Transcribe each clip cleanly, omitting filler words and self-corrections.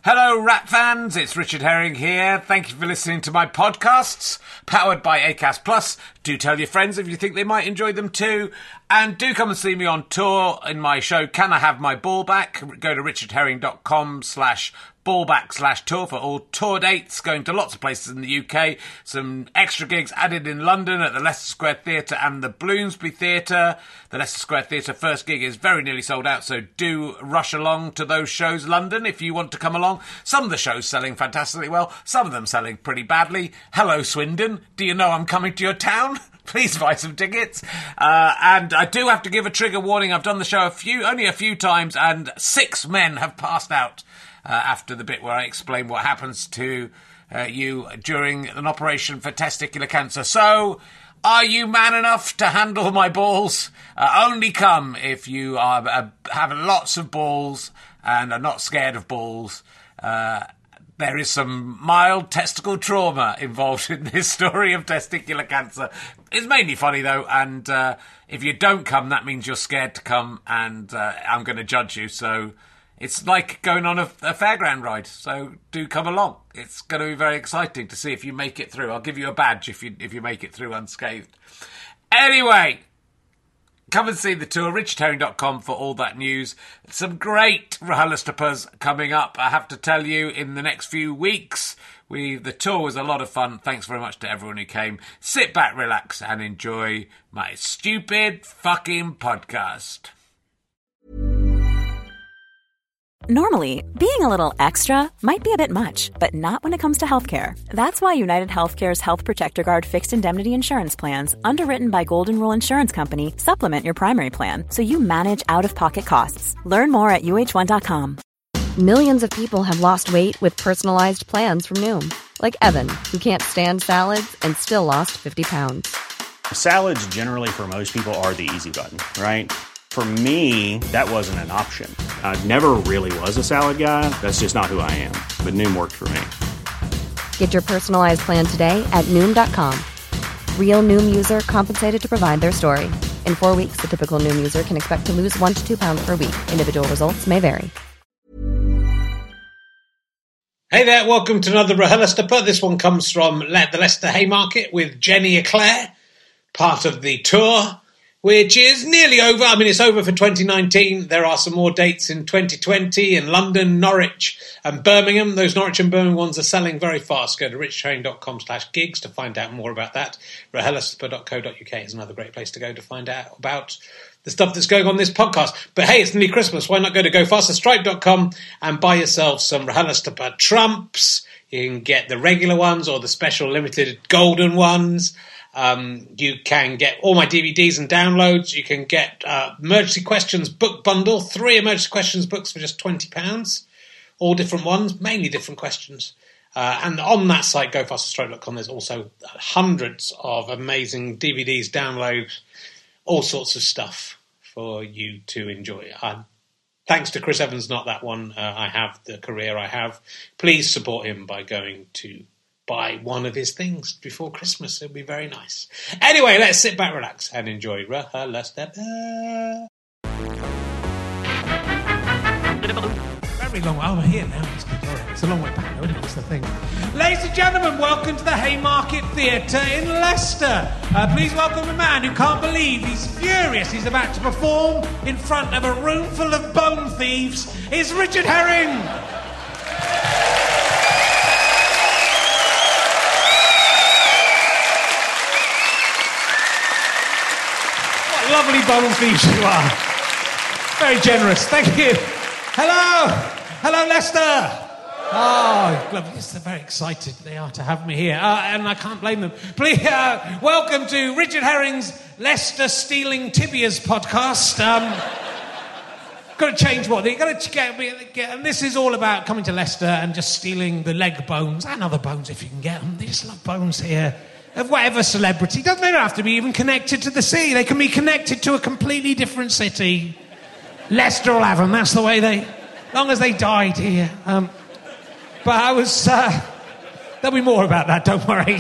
Hello, Rat fans. It's Richard Herring here. Thank you for listening to my podcasts, powered by Acast Plus. Do tell your friends if you think they might enjoy them too. And do come and see me on tour in my show, Can I Have My Ball Back? Go to richardherring.com/ballback/tour for all tour dates, going to lots of places in the UK. Some extra gigs added in London at the Leicester Square Theatre and the Bloomsbury Theatre. The Leicester Square Theatre first gig is very nearly sold out, so do rush along to those shows, London, if you want to come along. Some of the shows selling fantastically well, some of them selling pretty badly. Hello, Swindon. Do you know I'm coming to your town? Please buy some tickets. And I do have to give a trigger warning. I've done the show only a few times, and 6 men have passed out after the bit where I explain what happens to you during an operation for testicular cancer. So, are you man enough to handle my balls? Only come if you have lots of balls and are not scared of balls. There is some mild testicle trauma involved in this story of testicular cancer. It's mainly funny, though, and if you don't come, that means you're scared to come, and I'm going to judge you. So it's like going on a fairground ride, so do come along. It's going to be very exciting to see if you make it through. I'll give you a badge if you make it through unscathed. Anyway, come and see the tour, richardherring.com for all that news. Some great RHLSTPs coming up, I have to tell you, in the next few weeks. The tour was a lot of fun. Thanks very much to everyone who came. Sit back, relax, and enjoy my stupid fucking podcast. Normally, being a little extra might be a bit much, but not when it comes to healthcare. That's why United Healthcare's Health Protector Guard fixed indemnity insurance plans, underwritten by Golden Rule Insurance Company, supplement your primary plan so you manage out-of-pocket costs. Learn more at uh1.com. Millions of people have lost weight with personalized plans from Noom. Like Evan, who can't stand salads and still lost 50 pounds. Salads generally for most people are the easy button, right? For me, that wasn't an option. I never really was a salad guy. That's just not who I am. But Noom worked for me. Get your personalized plan today at Noom.com. Real Noom user compensated to provide their story. In 4 weeks, the typical Noom user can expect to lose 1 to 2 pounds per week. Individual results may vary. Hey there, welcome to another RHLSTP. This one comes from the Leicester Haymarket with Jenny Eclair, part of the tour, which is nearly over. I mean, it's over for 2019. There are some more dates in 2020 in London, Norwich and Birmingham. Those Norwich and Birmingham ones are selling very fast. Go to richardherring.com/gigs to find out more about that. RHLSTP.co.uk is another great place to go to find out about the stuff that's going on in this podcast. But hey, it's nearly Christmas. Why not go to gofasterstripe.com and buy yourself some RHLSTP trumps? You can get the regular ones or the special limited golden ones. You can get all my DVDs and downloads. You can get Emergency Questions book bundle, 3 Emergency Questions books for just £20. All different ones, mainly different questions. And on that site, gofasterstripe.com, there's also hundreds of amazing DVDs, downloads, all sorts of stuff for you to enjoy. Thanks to Chris Evans, not that one. I have the career I have. Please support him by going to buy one of his things before Christmas. It'll be very nice. Anyway, let's sit back, relax, and enjoy RHLSTP. Very long. Oh, we're here now. It's a long way back, though, isn't it? That's the thing. Ladies and gentlemen, welcome to the Haymarket Theatre in Leicester. Please welcome a man who can't believe he's furious. He's about to perform in front of a room full of bone thieves. It's Richard Herring. What lovely bone thieves you are. Very generous. Thank you. Hello. Hello, Leicester. Oh, lovely. They're very excited they are to have me here. And I can't blame them. Please, welcome to Richard Herring's Leicester Stealing Tibias podcast. Got to change what? You've got to get, and this is all about coming to Leicester and just stealing the leg bones and other bones if you can get them. They just love bones here. Of whatever celebrity. They don't have to be even connected to the sea. They can be connected to a completely different city. Leicester will have them. That's the way they... long as they died here. But I was... there'll be more about that, don't worry.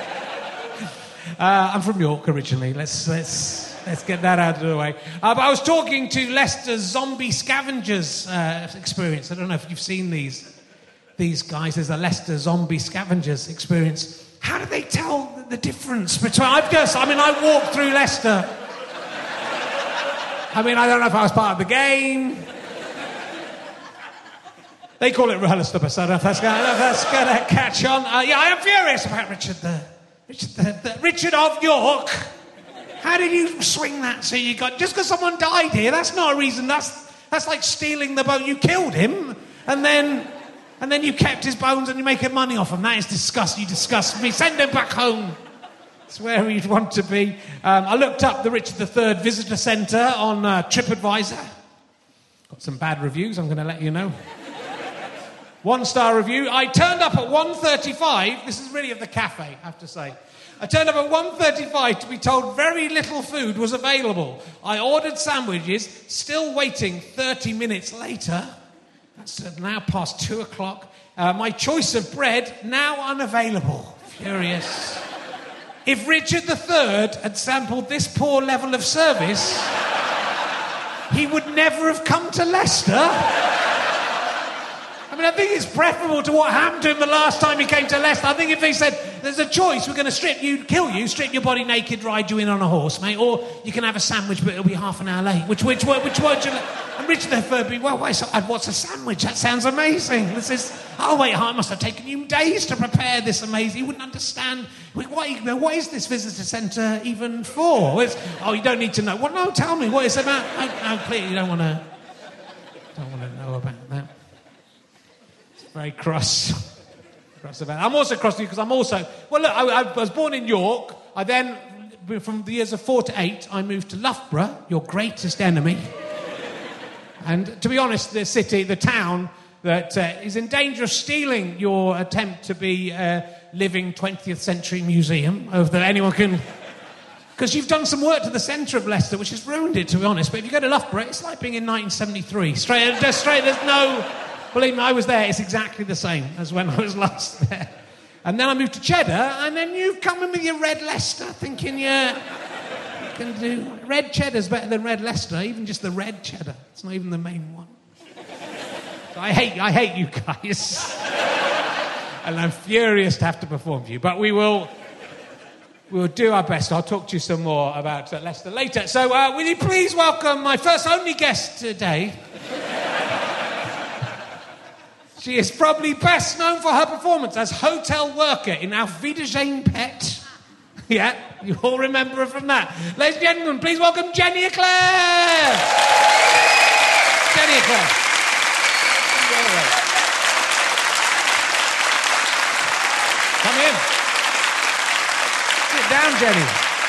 I'm from York originally. Let's get that out of the way. But I was talking to Leicester's zombie scavengers experience. I don't know if you've seen these. these guys, there's a Leicester Zombie Scavengers experience. How do they tell the difference between... I walked through Leicester. I don't know if I was part of the game. They call it roller stubber, so I don't know if that's going to catch on. I am furious about Richard of York. How did you swing that so you got... Just because someone died here, that's not a reason. That's like stealing the boat. You killed him, and then you kept his bones and you're making money off him. That is disgusting. You disgust me. Send him back home. It's where you'd want to be. I looked up the Richard III Visitor Centre on TripAdvisor. Got some bad reviews, I'm going to let you know. 1-star review. I turned up at 1:35. This is really of the cafe, I have to say. I turned up at 1:35 to be told very little food was available. I ordered sandwiches, still waiting 30 minutes later. That's now past 2 o'clock. My choice of bread, now unavailable. Furious. If Richard III had sampled this poor level of service, he would never have come to Leicester. I think it's preferable to what happened to him the last time he came to Leicester. I think if they said, there's a choice, we're going to kill you, strip your body naked, ride you in on a horse, mate, or you can have a sandwich, but it'll be half an hour late. Which word would you like? And Richard III would be, what's a sandwich? That sounds amazing. I must have taken you days to prepare this amazing... You wouldn't understand. What is this visitor centre even for? You don't need to know. Well, no, tell me, what it's about? No, clearly you don't want to know about that. Very cross about it. I'm also cross with you because I'm also... Well, look, I was born in York. I then, from the years of 4 to 8, I moved to Loughborough, your greatest enemy. And to be honest, the town that is in danger of stealing your attempt to be a living 20th century museum, that anyone can... Because you've done some work to the centre of Leicester, which has ruined it, to be honest. But if you go to Loughborough, it's like being in 1973. Straight, there's no... Believe me, I was there. It's exactly the same as when I was last there. And then I moved to Cheddar, and then you've come in with your red Leicester, thinking you can do... Red Cheddar's better than red Leicester, even just the red Cheddar. It's not even the main one. So I hate you guys. And I'm furious to have to perform for you. But we'll do our best. I'll talk to you some more about Leicester later. So will you please welcome my first only guest today... She is probably best known for her performance as hotel worker in Auf Wiedersehen Pet. Yeah, you all remember her from that. Ladies and gentlemen, please welcome Jenny Eclair. Jenny Eclair. Come in. Sit down, Jenny.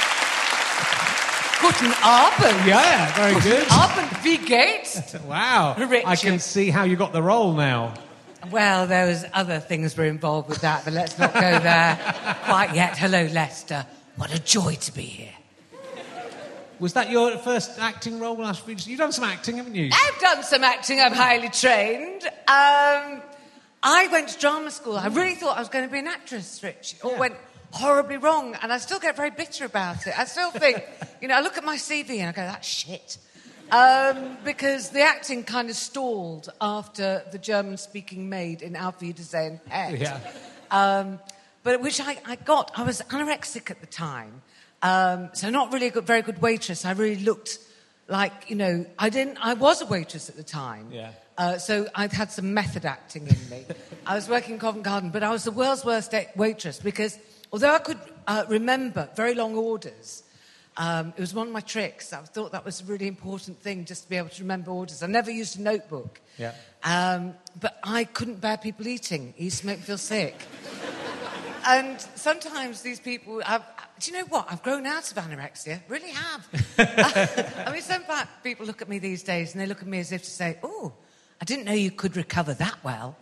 Guten Abend. Yeah, very good. Guten Abend, wie geht's? Wow. Richard. I can see how you got the role now. Well, there was other things were involved with that, but let's not go there quite yet. Hello, Leicester. What a joy to be here. Was that your first acting role? You've done some acting, haven't you? I've done some acting. I'm highly trained. I went to drama school. I really thought I was going to be an actress, Rich. It all went horribly wrong, and I still get very bitter about it. I still think, I look at my CV and I go, that's shit. Because the acting kind of stalled after the German-speaking maid in Auf Wiedersehen Pet. Yeah. But which I got. I was anorexic at the time, so not really a very good waitress. I really looked like, I was a waitress at the time. Yeah. So I'd had some method acting in me. I was working in Covent Garden, but I was the world's worst waitress because although I could remember very long orders, it was one of my tricks. I thought that was a really important thing, just to be able to remember orders. I never used a notebook. Yeah. But I couldn't bear people eating. It used to make me feel sick. And sometimes these people... do you know what? I've grown out of anorexia. Really have. Some people look at me these days and they look at me as if to say, oh, I didn't know you could recover that well.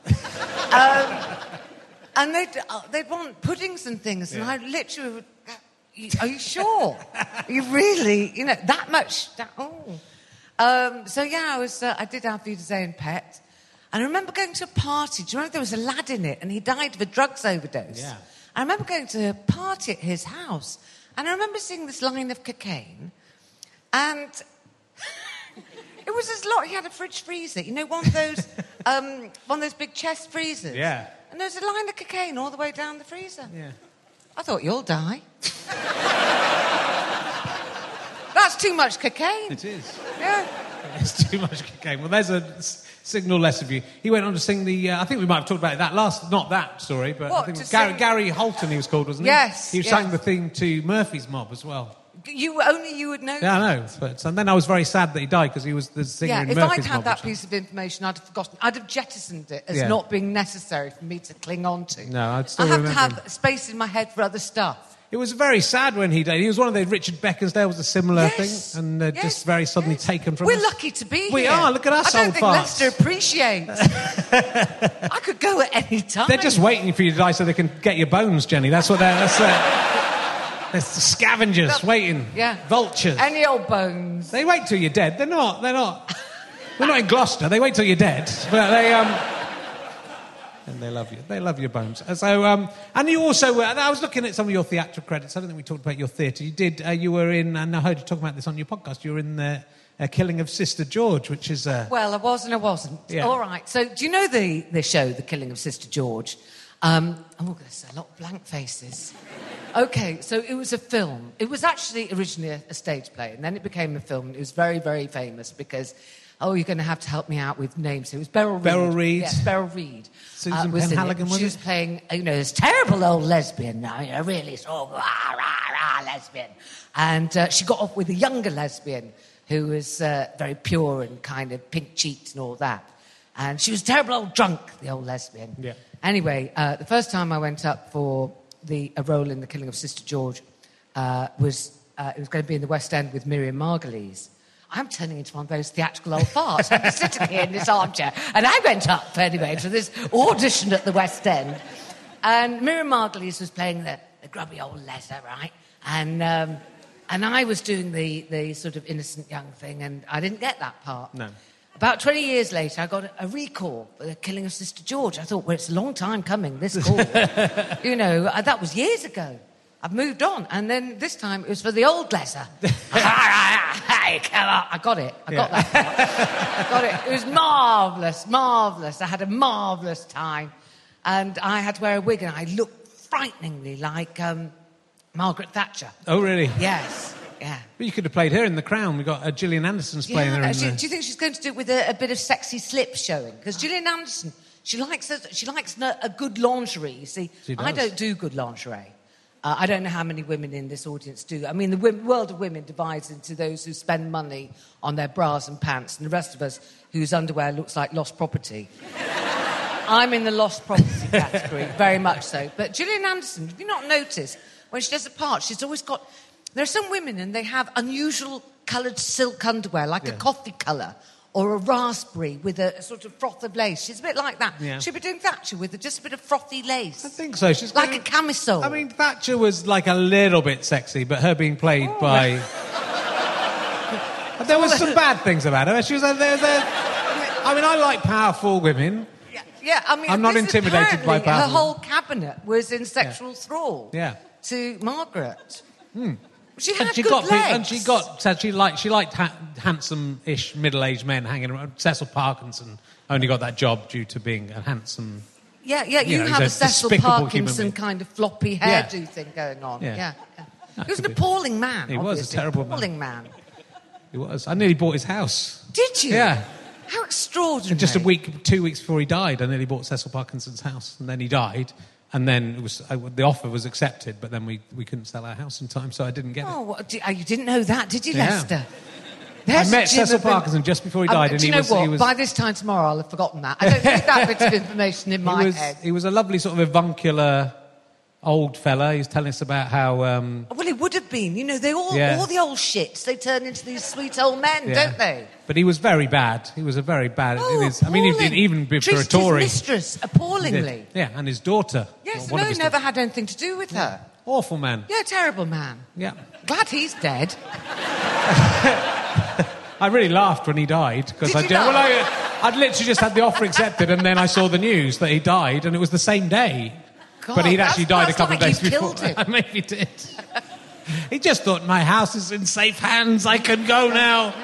And they'd want puddings and things. Yeah. And I literally would... Are you sure? You really, that much? I did Auf Wiedersehen Pet. And I remember going to a party. Do you remember there was a lad in it and he died of a drugs overdose? Yeah. I remember going to a party at his house and I remember seeing this line of cocaine and it It was his lot. He had a fridge freezer. You know, one of those big chest freezers. Yeah. And there's a line of cocaine all the way down the freezer. Yeah. I thought, you'll die. That's too much cocaine. It is. Yeah. It's too much cocaine. Well, there's a signal less of you. He went on to sing the... I think we might have talked about that not that story, but What, I think it was to sing- Gary Holton he was called, wasn't he? Yes, He yes. sang the theme to Murphy's Mob as well. Only you would know. Yeah, I know. But, and then I was very sad that he died because he was the singer Yeah, in if Murphy's I'd Mob. had that which- piece of information, I'd have forgotten. I'd have jettisoned it as Yeah. not being necessary for me to cling on to. No, I'd still I have remember to him. have space in my head for other stuff. It was very sad when he died. He was one of the... Richard Beckersdale was a similar Yes, thing, and yes, just very suddenly yes. taken from We're us. lucky to be We here. are. Look at us, I don't old think farts. Leicester appreciates. I could go at any time. They're just waiting for you to die so they can get your bones, Jenny. That's what they're... There's the scavengers waiting. Yeah. Vultures. Any old bones. They wait till you're dead. They're not. They're not in Gloucester. They wait till you're dead. But they... And they love you. They love your bones. So, and you also... I was looking at some of your theatrical credits. I don't think we talked about your theatre. You did... you were in... And I heard you talk about this on your podcast. You were in the Killing of Sister George, which is... Well, I was and I wasn't. Yeah. All right. So, do you know the show, The Killing of Sister George? There's a lot of blank faces. Okay, so it was a film. It was actually originally a stage play, and then it became a film. It was very, very famous because... Oh, you're going to have to help me out with names. It was Beryl Reid. Beryl Reid. Yes, Beryl Reid. Susan was in it. Penhaligon, was She it? was playing, this terrible old lesbian now, really sort of lesbian. And she got off with a younger lesbian who was very pure and kind of pink-cheeked and all that. And she was a terrible old drunk, the old lesbian. Yeah. Anyway, the first time I went up for a role in The Killing of Sister George it was going to be in the West End with Miriam Margolyes. I'm turning into one of those theatrical old farts. I'm sitting here in this armchair. And I went up, anyway, to this audition at the West End. And Miriam Margolyes was playing the grubby old leather, right? And I was doing the sort of innocent young thing, and I didn't get that part. No. About 20 years later, I got a recall for The Killing of Sister George. I thought, well, it's a long time coming, this call. That was years ago. I've moved on. And then this time, it was for the old leather. Hey, come on. I got it. I got that part. I got it. It was marvellous, marvellous. I had a marvellous time. And I had to wear a wig, and I looked frighteningly like Margaret Thatcher. Oh, really? Yes, yeah. But you could have played her in The Crown. We've got Gillian Anderson's playing her in Do you think she's going to do it with a bit of sexy slip showing? Because Gillian Anderson, she likes a good lingerie, you see. She does. I don't do good lingerie. I don't know how many women in this audience do. I mean, the world of women divides into those who spend money on their bras and pants and the rest of us whose underwear looks like lost property. I'm in the lost property category, very much so. But Gillian Anderson, have you not noticed, when she does a part, she's always got... There are some women and they have unusual coloured silk underwear, like a coffee colour, or a raspberry with a sort of froth of lace. She's a bit like that. Yeah. She'll be doing Thatcher with just a bit of frothy lace. I think so. She's Like got- a camisole. I mean, Thatcher was like a little bit sexy, but her being played by... There was some bad things about her. She was I mean, I like powerful women. Yeah, I mean... I'm not this intimidated by apparently her powerful- whole cabinet was in sexual thrall to Margaret. She had good legs. And she said she liked handsome-ish middle-aged men hanging around. Cecil Parkinson only got that job due to being a handsome... Yeah, You you know, have a he's a Cecil despicable human Parkinson being. kind of floppy Yeah. hairdo thing going on. Yeah. Yeah. That He was an could be. appalling man. He was a obviously. terrible man. Appalling man. He was. I nearly bought his house. Did you? Yeah. How extraordinary. And just 2 weeks before he died, I nearly bought Cecil Parkinson's house. And then he died. And then the offer was accepted, but then we couldn't sell our house in time, so I didn't get it. Oh, you didn't know that, did you, Yeah. Lester? I There's met Jim Cecil of an- Parkinson just before he died, and do you he know was... what? He was By this time tomorrow, I'll have forgotten that. I don't need that bit of information in my head. He was a lovely sort of avuncular old fella. He was telling us about how... Well, it would have been. You know, all the old shits, they turn into these sweet old men, Yeah. don't they? But he was very bad. He was a very bad... Oh, I mean, he did appalling. even for a Treated Tory. his mistress He did. appallingly. Yeah, and his daughter. Yes, One of no, his never daughters. had anything to do with her. Awful man. Yeah, terrible man. Yeah. Glad he's dead. I really laughed when he died. Because Did you laugh? I'd literally just had the offer accepted, and then I saw the news that he died, and it was the same day. God, But he'd actually died a that's couple of like days you before. killed him. Maybe he did. He just thought, my house is in safe hands, I can go now.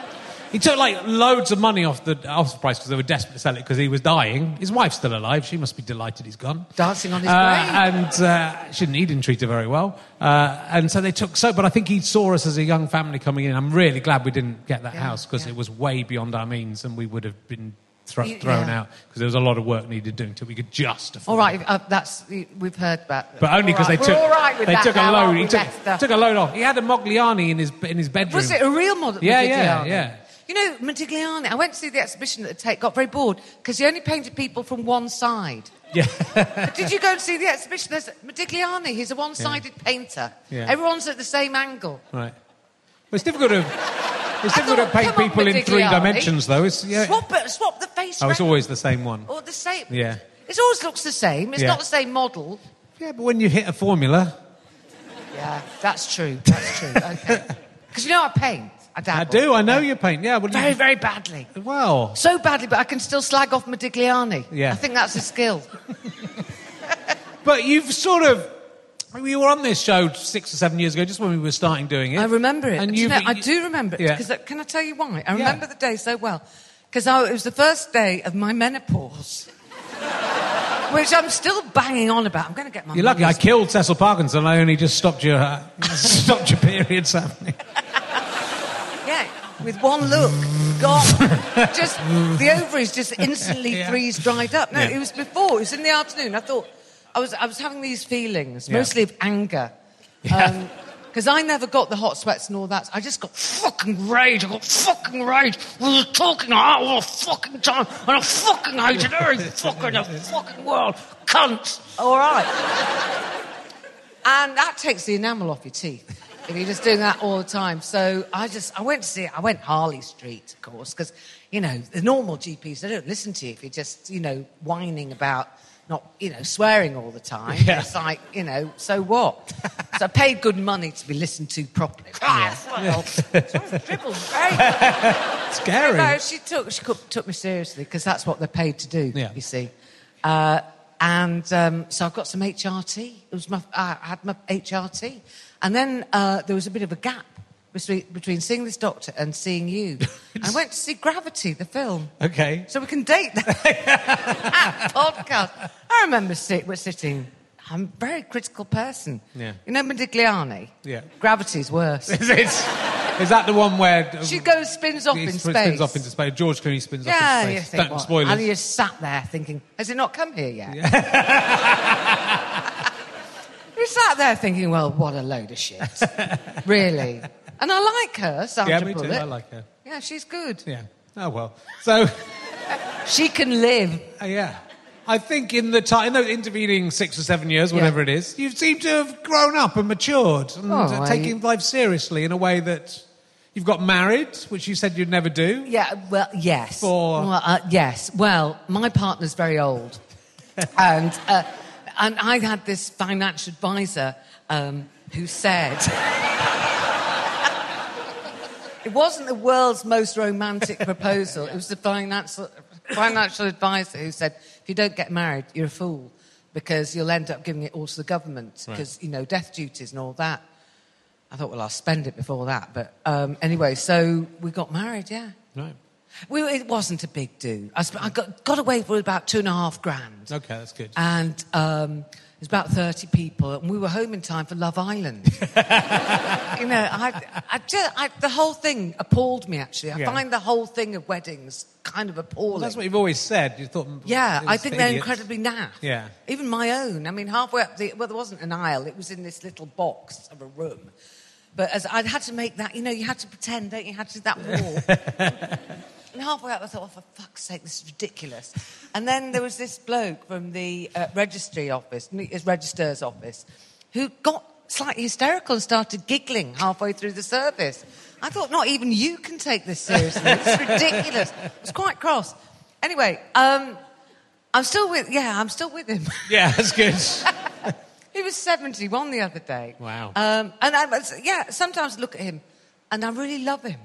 He took loads of money off the price because they were desperate to sell it because he was dying. His wife's still alive. She must be delighted he's gone. Dancing on his grave. And she didn't treat her very well. And so they took but I think he saw us as a young family coming in. I'm really glad we didn't get that house because it was way beyond our means and we would have been thrown out because there was a lot of work needed doing until we could just afford. All right, we've heard about. But only because they took a load. He took a load off. He had a Modigliani in his bedroom. Was it a real Modigliani? Yeah. You know, Modigliani, I went to see the exhibition at the Tate, got very bored, because he only painted people from one side. Yeah. Did you go and see the exhibition? There's Modigliani, he's a one-sided painter. Yeah. Everyone's at the same angle. Right. Well, it's difficult to paint people in 3 dimensions, though. Swap the face it's always the same one. Or the same. Yeah. It always looks the same. It's not the same model. Yeah, but when you hit a formula... Yeah, that's true. Okay. Because you know I paint. I do. I know you paint. Yeah, well, very, very badly. Well, so badly, but I can still slag off Modigliani. Yeah, I think that's a skill. But you've we were on this show 6 or 7 years ago, just when we were starting doing it. I remember it. And I do remember it. Yeah. Because can I tell you why? I remember the day so well. Because it was the first day of my menopause. Which I'm still banging on about. I'm going to get my. You're lucky. I killed Cecil Parkinson. I only just stopped your periods happening. Yeah, with one look, gone. Just the ovaries just instantly freeze dried up. No, it was before. It was in the afternoon. I thought I was having these feelings, mostly of anger. Because I never got the hot sweats and all that. I just got fucking rage. I got fucking rage. We were talking all the fucking time, and I fucking hated every fucker in the fucking world. Cunts. All right. And that takes the enamel off your teeth if you're just doing that all the time. So I went to see it. I went Harley Street, of course, because, the normal GPs, they don't listen to you if you're just, whining about not, swearing all the time. Yeah. It's like, so what? So I paid good money to be listened to properly. Dribbles, great. Scary. No, she took me seriously because that's what they're paid to do, you see. So I've got some HRT. I had my HRT. And then there was a bit of a gap between seeing this doctor and seeing you. I went to see Gravity, the film. Okay. So we can date that podcast. I remember we're sitting... I'm a very critical person. Yeah. You know Modigliani? Yeah. Gravity's worse. Is that the one where... She spins off in space. Spins off into space. George Clooney spins off into space. Don't spoilers. And you sat there thinking, has it not come here yet? Yeah. You sat there thinking, well, what a load of shit. Really. And I like her, Sandra Bullock. Yeah, me too. I like her. Yeah, she's good. Yeah. Oh, well. So... She can live. Yeah. I think in the intervening 6 or 7 years, whatever it is, you seem to have grown up and matured and taking life seriously in a way that you've got married, which you said you'd never do. Yeah, well, yes. Yes. Well, my partner's very old. And I had this financial advisor who said... It wasn't the world's most romantic proposal. It was the financial advisor who said, if you don't get married, you're a fool because you'll end up giving it all to the government because, death duties and all that. I thought, well, I'll spend it before that. But anyway, so we got married, yeah. Right. It wasn't a big do. I got away with about $2,500. Okay, that's good. And it was about 30 people, and we were home in time for Love Island. The whole thing appalled me, actually. I find the whole thing of weddings kind of appalling. Well, that's what you've always said. You thought... Yeah, I think they're incredibly naff. Yeah. Even my own. I mean, halfway up there wasn't an aisle. It was in this little box of a room. But as I'd had to make that, you had to pretend, don't you? You had to do that wall. And halfway up, I thought, for fuck's sake, this is ridiculous. And then there was this bloke from the registrar's office, who got slightly hysterical and started giggling halfway through the service. I thought, not even you can take this seriously. It's ridiculous. I was quite cross. Anyway, I'm still with him. Yeah, that's good. He was 71 the other day. Wow. Sometimes I look at him and I really love him.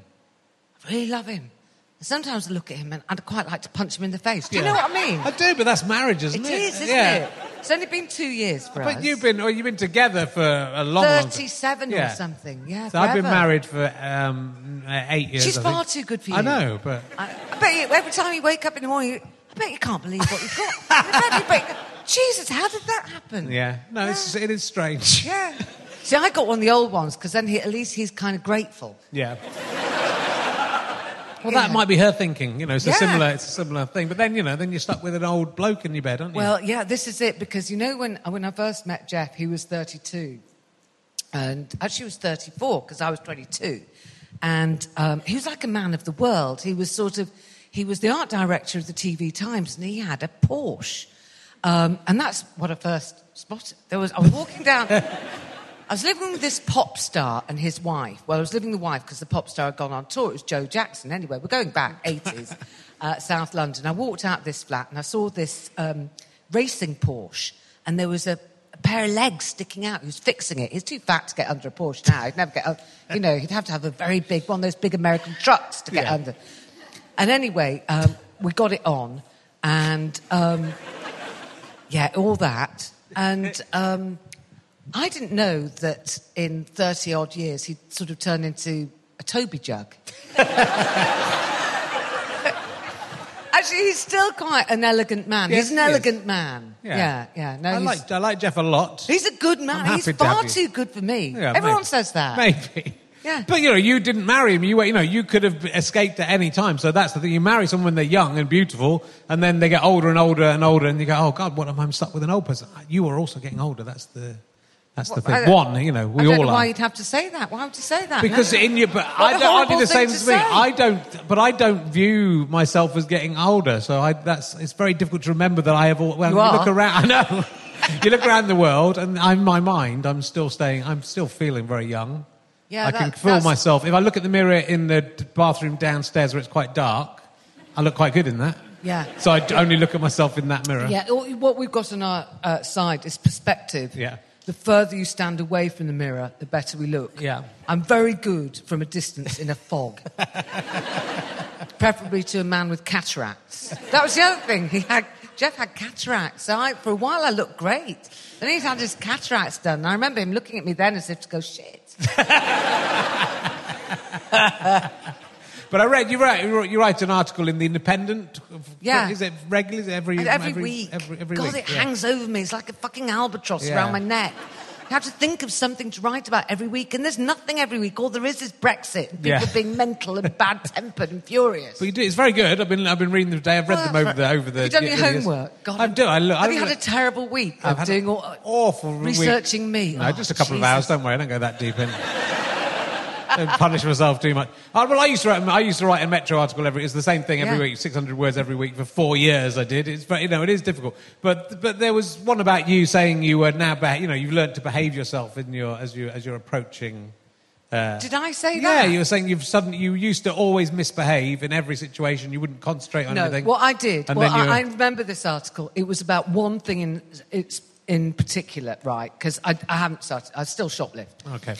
Sometimes I look at him and I'd quite like to punch him in the face. Do you know what I mean? I do, but that's marriage, isn't it? It is, isn't it? It's only been 2 years for us. But you've been together for a long, long time. 37 or something. Yeah, so I've been forever. married for 8 years. She's I think. far too good for you. I know, but I bet you, every time you wake up in the morning, I bet you can't believe what you've got. I bet you, Jesus, how did that happen? yeah, no, it is strange. Yeah. See, I got one of the old ones because then at least he's kind of grateful. Yeah. Well, that might be her thinking. It's a similar thing. But then then you're stuck with an old bloke in your bed, aren't you? Well, yeah, this is it because when I first met Jeff, he was 32, and actually he was 34 because I was 22, and he was like a man of the world. He was the art director of the TV Times, and he had a Porsche, and that's what I first spotted. I was walking down. I was living with this pop star and his wife. Well, I was living with the wife because the pop star had gone on tour. It was Joe Jackson. Anyway, we're going back, 80s, South London. I walked out this flat and I saw this racing Porsche, and there was a pair of legs sticking out. He was fixing it. He's too fat to get under a Porsche now. He'd never get, he'd have to have a very big, one of those big American trucks to get under. And anyway, we got it on, and all that. And I didn't know that in 30-odd years he'd sort of turned into a Toby jug. Actually, he's still quite an elegant man. Yes, he's an elegant man. Yeah. No, I like Jeff a lot. He's a good man. I'm He's happy to far have you. too good for me. Yeah, Everyone says that. Maybe. Yeah. But, you didn't marry him. You could have escaped at any time. So that's the thing. You marry someone when they're young and beautiful, and then they get older and older and older, and you go, oh, God, what am I stuck with an old person? You are also getting older. That's the thing. We I all don't know are. why you'd have to say that. Why would you say that? Because No. I do the same thing as to me. say. I don't view myself as getting older. So it's very difficult to remember that I have all. Well, You you are. look around. I know. You look around the world, and in my mind, I'm still feeling very young. Yeah, I can feel myself. If I look at the mirror in the bathroom downstairs where it's quite dark, I look quite good in that. Yeah. So I only look at myself in that mirror. Yeah, what we've got on our side is perspective. Yeah. The further you stand away from the mirror, the better we look. Yeah. I'm very good from a distance in a fog. Preferably to a man with cataracts. That was the other thing. Jeff had cataracts. So for a while I looked great. Then he'd had his cataracts done. And I remember him looking at me then as if to go, shit. But I read you write an article in the Independent. Yeah. Is it regular? Is it every week. Every God, week. it hangs over me. It's like a fucking albatross around my neck. You have to think of something to write about every week, and there's nothing every week. All there is Brexit. And people being mental and bad-tempered and furious. But you do. It's very good. I've been reading them today. I've read them over the. Have you done your homework? God, I do. Have you had a terrible week of doing awful researching me? No, just a couple of hours. Don't worry. I don't go that deep in. Don't punish myself too much. Well, I used to write a Metro article it's the same thing every week, 600 words every week for 4 years. I did. It is difficult. But there was one about you saying you were now, you've learned to behave yourself as you're approaching. Did I say that? Yeah, you were saying you used to always misbehave in every situation. You wouldn't concentrate on anything. No, what I did. And I remember this article. It was about one thing in particular, right? Because I haven't started. I still shoplift. Okay.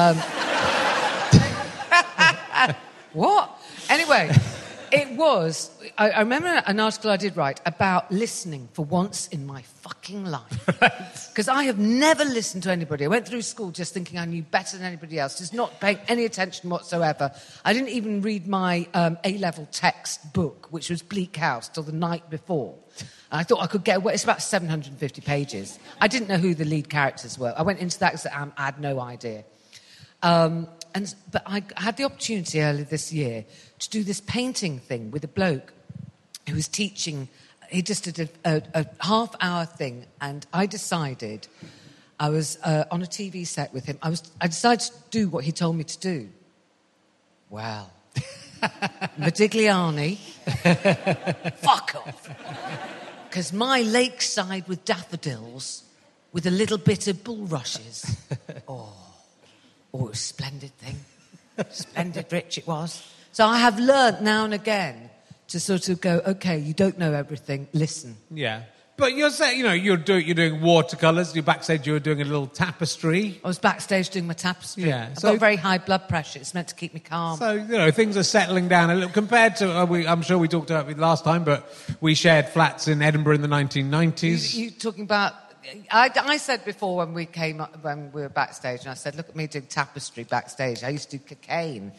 What? Anyway, it was... I remember an article I did write about listening for once in my fucking life. Because I have never listened to anybody. I went through school just thinking I knew better than anybody else, just not paying any attention whatsoever. I didn't even read my A-level text book, which was Bleak House, till the night before. And I thought I could get away. It's about 750 pages. I didn't know who the lead characters were. I went into that because I had no idea. But I had the opportunity earlier this year to do this painting thing with a bloke who was teaching. He just did a half-hour thing, and I decided I was on a TV set with him. I decided to do what he told me to do. Well, Modigliani, fuck off. Because my lakeside with daffodils with a little bit of bulrushes. Oh, it was a splendid thing. Splendid, Rich, it was. So I have learnt now and again to sort of go, OK, you don't know everything, listen. Yeah. But you're saying, you're doing watercolours. You're backstage, you were doing a little tapestry. I was backstage doing my tapestry. Yeah. I've got very high blood pressure. It's meant to keep me calm. So, things are settling down a little compared to, I'm sure we talked about it last time, but we shared flats in Edinburgh in the 1990s. You talking about I said before when we were backstage, and I said, look at me doing tapestry backstage. I used to do cocaine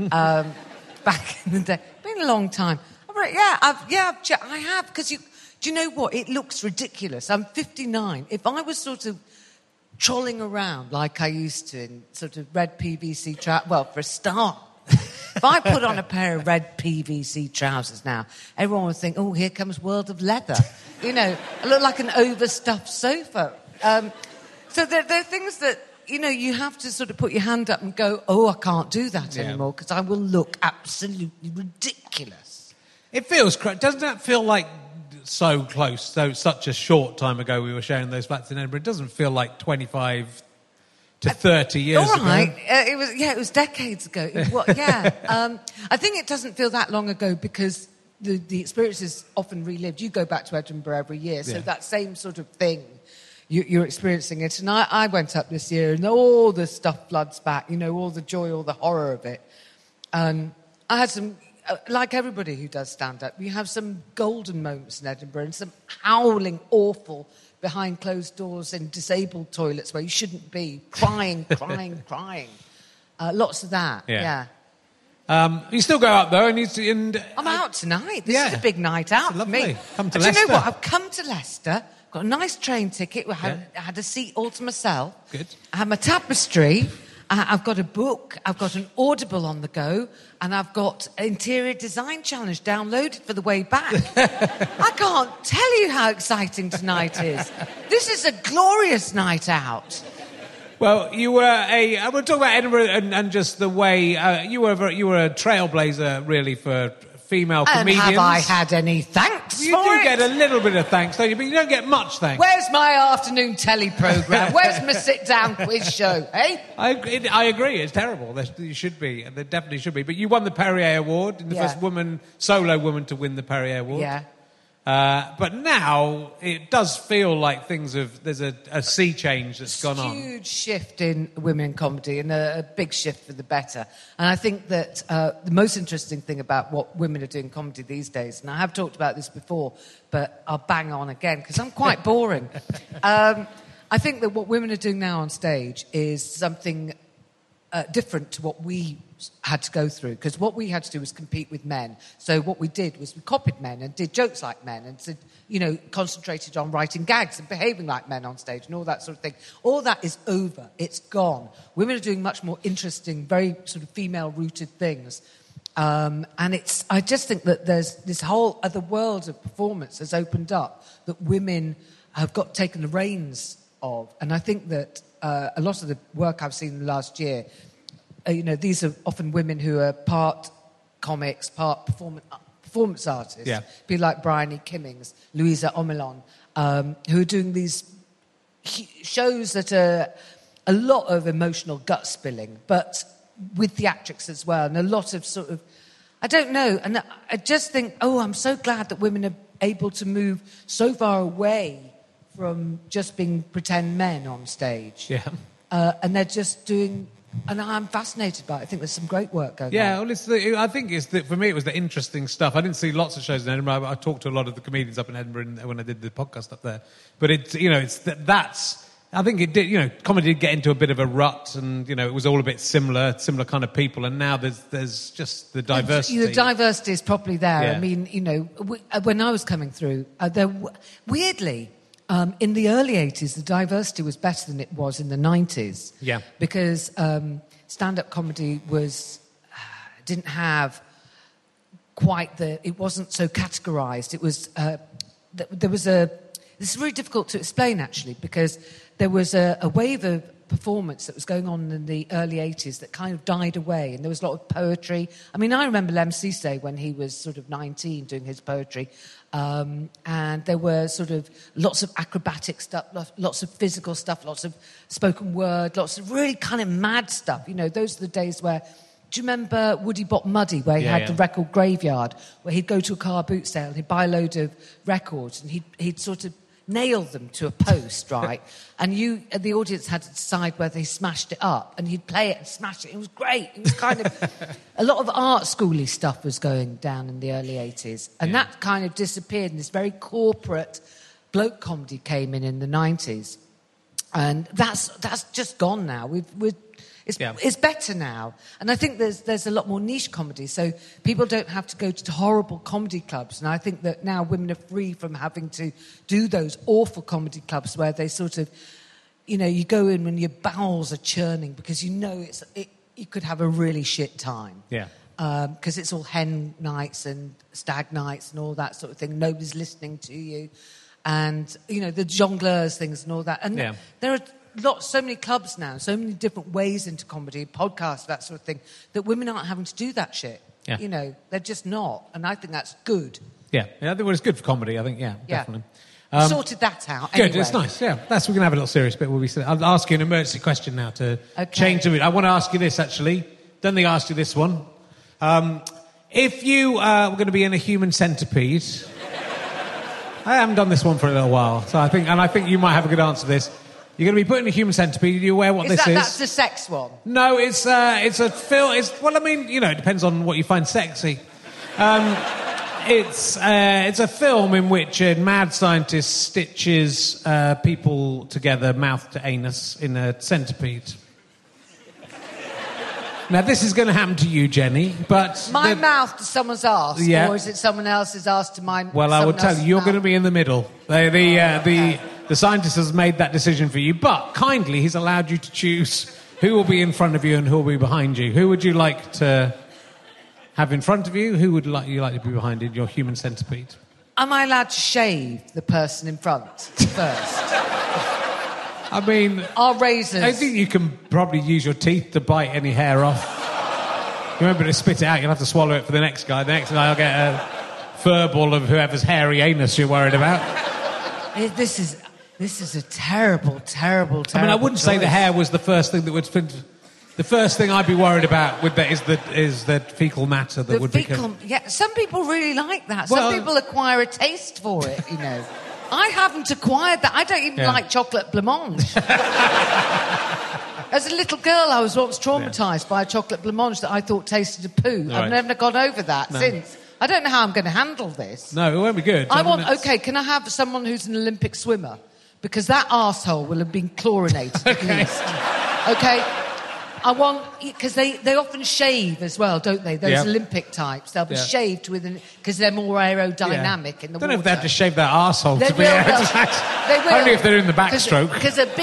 back in the day. It's been a long time. I have, because do you know what? It looks ridiculous. I'm 59. If I was sort of trolling around like I used to in sort of red PVC trousers, well, for a start, if I put on a pair of red PVC trousers now, everyone would think, oh, here comes World of Leather. You know, I look like an overstuffed sofa. So there are things that, you know, you have to sort of put your hand up and go, oh, I can't do that anymore because I will look absolutely ridiculous. It feels... Doesn't that feel like so close, such a short time ago we were sharing those flats in Edinburgh? It doesn't feel like 25 to 30 years ago. All right. ago. It was decades ago. I think it doesn't feel that long ago because the experience is often relived. You go back to Edinburgh every year, so that same sort of thing, you're experiencing it. And I went up this year and all the stuff floods back, you know, all the joy, all the horror of it. And I had some... like everybody who does stand-up, you have some golden moments in Edinburgh and some howling, awful, behind closed doors in disabled toilets where you shouldn't be, crying. Lots of that, You still go out, though, and I'm out tonight. This is a big night out for me. Come to Leicester. Leicester. You know what? I've come to Leicester, got a nice train ticket, I had a seat all to myself. Good. I had my tapestry. I've got a book, I've got an Audible on the go, and I've got Interior Design Challenge downloaded for the way back. I can't tell you how exciting tonight is. This is a glorious night out. Well, you were we'll talk about Edinburgh and just the way you were a trailblazer, really, for female comedians. And have I had any thanks You do get a little bit of thanks, don't you? But you don't get much thanks. Where's my afternoon telly programme? Where's my sit-down quiz show, eh? I agree, it's terrible. There should be, there definitely should be. But you won the Perrier Award, and the first solo woman to win the Perrier Award. Yeah. But now it does feel like there's a sea change that's gone on. Huge shift in women in comedy and a big shift for the better. And I think that the most interesting thing about what women are doing in comedy these days, and I have talked about this before, but I'll bang on again because I'm quite boring. I think that what women are doing now on stage is something different to what we had to go through, because what we had to do was compete with men. So what we did was we copied men and did jokes like men and said, you know, concentrated on writing gags and behaving like men on stage and all that sort of thing. All that is over. It's gone. Women are doing much more interesting, very sort of female-rooted things. And I just think that there's this whole other world of performance has opened up that women have taken the reins of. And I think that a lot of the work I've seen in the last year, you know, these are often women who are part comics, part performance artists. Yeah. People like Bryony Kimmings, Louisa Omilon, who are doing these shows that are a lot of emotional gut spilling, but with theatrics as well, and a lot of sort of, I don't know, and I just think, I'm so glad that women are able to move so far away from just being pretend men on stage. Yeah. And they're just doing... And I'm fascinated by it. I think there's some great work going on. Yeah, well, I think for me it was the interesting stuff. I didn't see lots of shows in Edinburgh. I talked to a lot of the comedians up in Edinburgh when I did the podcast up there. But that's... I think it did, you know, comedy did get into a bit of a rut, and, you know, it was all a bit similar kind of people, and now there's just the diversity. The diversity is probably there. Yeah. I mean, you know, when I was coming through, weirdly... in the early 80s, the diversity was better than it was in the 90s. Yeah. Because stand-up comedy didn't have quite it wasn't so categorised. It was, this is really difficult to explain, actually, because there was a wave of performance that was going on in the early 80s that kind of died away, and there was a lot of poetry. I mean, I remember Lem Cisse when he was sort of 19 doing his poetry, and there were sort of lots of acrobatic stuff, lots of physical stuff, lots of spoken word, lots of really kind of mad stuff. You know, those are the days where... Do you remember Woody Bop Muddy, where he had the record graveyard, where he'd go to a car boot sale and he'd buy a load of records and he'd sort of nail them to a post, right? And the audience had to decide whether he smashed it up, and he'd play it and smash it. It was great. It was kind of... a lot of art schooly stuff was going down in the early 80s, and that kind of disappeared in this very corporate, bloke comedy came in the 90s. And that's just gone now. It's better now. And I think there's a lot more niche comedy, so people don't have to go to horrible comedy clubs. And I think that now women are free from having to do those awful comedy clubs where they sort of, you go in when your bowels are churning because you could have a really shit time. Yeah. Because it's all hen nights and stag nights and all that sort of thing. Nobody's listening to you. And, the jongleurs things and all that. And there are so many clubs now, so many different ways into comedy, podcasts, that sort of thing, that women aren't having to do that shit. Yeah. They're just not. And I think that's good. Yeah, I think it's good for comedy, I think, definitely. Sorted that out. Good, anyway. It's nice, yeah. We're going to have a little serious bit. I'll ask you an emergency question now to change the mood. I want to ask you this, actually. Don't think I asked you this one. If you were going to be in a human centipede... I haven't done this one for a little while, so I think you might have a good answer to this. You're going to be put in a human centipede. Are you aware what this is? That's the sex one? No, it's a film. It depends on what you find sexy. It's a film in which a mad scientist stitches people together, mouth to anus, in a centipede. Now, this is going to happen to you, Jenny, but... My mouth to someone's arse, or is it someone else's arse to my... Well, I would tell you, you're going to be in the middle. The scientist has made that decision for you, but kindly, he's allowed you to choose who will be in front of you and who will be behind you. Who would you like to have in front of you? Who would you like to be behind in your human centipede? Am I allowed to shave the person in front first? I mean... Our razors... I think you can probably use your teeth to bite any hair off. Remember to spit it out, you'll have to swallow it for the next guy. The next guy will get a furball of whoever's hairy anus you're worried about. This is a terrible, terrible, terrible I mean, I wouldn't say the hair was the first thing that would... The first thing I'd be worried about with that is the fecal matter that would become... Yeah, some people really like that. Some people acquire a taste for it, I haven't acquired that. I don't even like chocolate blancmange. As a little girl, I was once traumatised by a chocolate blancmange that I thought tasted of poo. Right. I've never got over that since. I don't know how I'm going to handle this. No, it won't be good. Can I have someone who's an Olympic swimmer? Because that arsehole will have been chlorinated at least. Okay? Because they often shave as well, don't they? Those Olympic types, they'll be shaved because they're more aerodynamic in the water. I don't know if they have to shave their arsehole to be aerodynamic. They will. Only if they're in the backstroke. Because a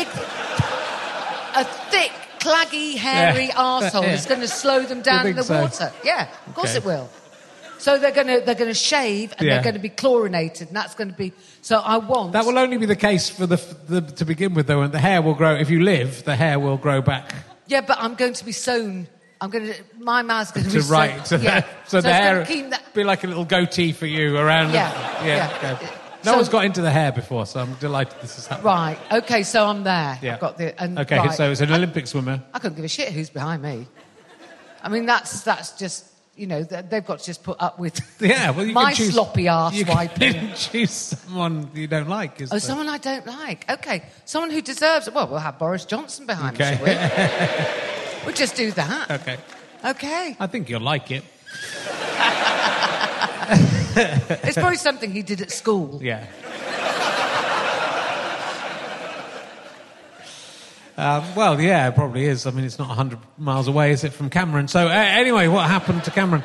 thick, claggy, hairy arsehole is going to slow them down in the water. Yeah, of course it will. So they're going to shave and they're going to be chlorinated, and that's going to be... So I want... That will only be the case for the to begin with, though, and the hair will grow... If you live, the hair will grow back... Yeah, but I'm going to be sewn. My mouth's going to be sewn. So the hair be like a little goatee for you around. No one's got into the hair before, so I'm delighted this is happening. Right. Okay, so I'm there. Yeah. I've got so it's an Olympic swimmer. I couldn't give a shit who's behind me. I mean, that's just they've got to just put up with. Yeah, well, you my can choose, sloppy arse wiping. You can choose someone you don't like. Someone I don't like. Okay, someone who deserves it. Well, we'll have Boris Johnson behind me, shall we? We'll just do that. Okay. I think you'll like it. It's probably something he did at school. Yeah. It probably is. I mean, it's not 100 miles away, is it, from Cameron? So, anyway, what happened to Cameron?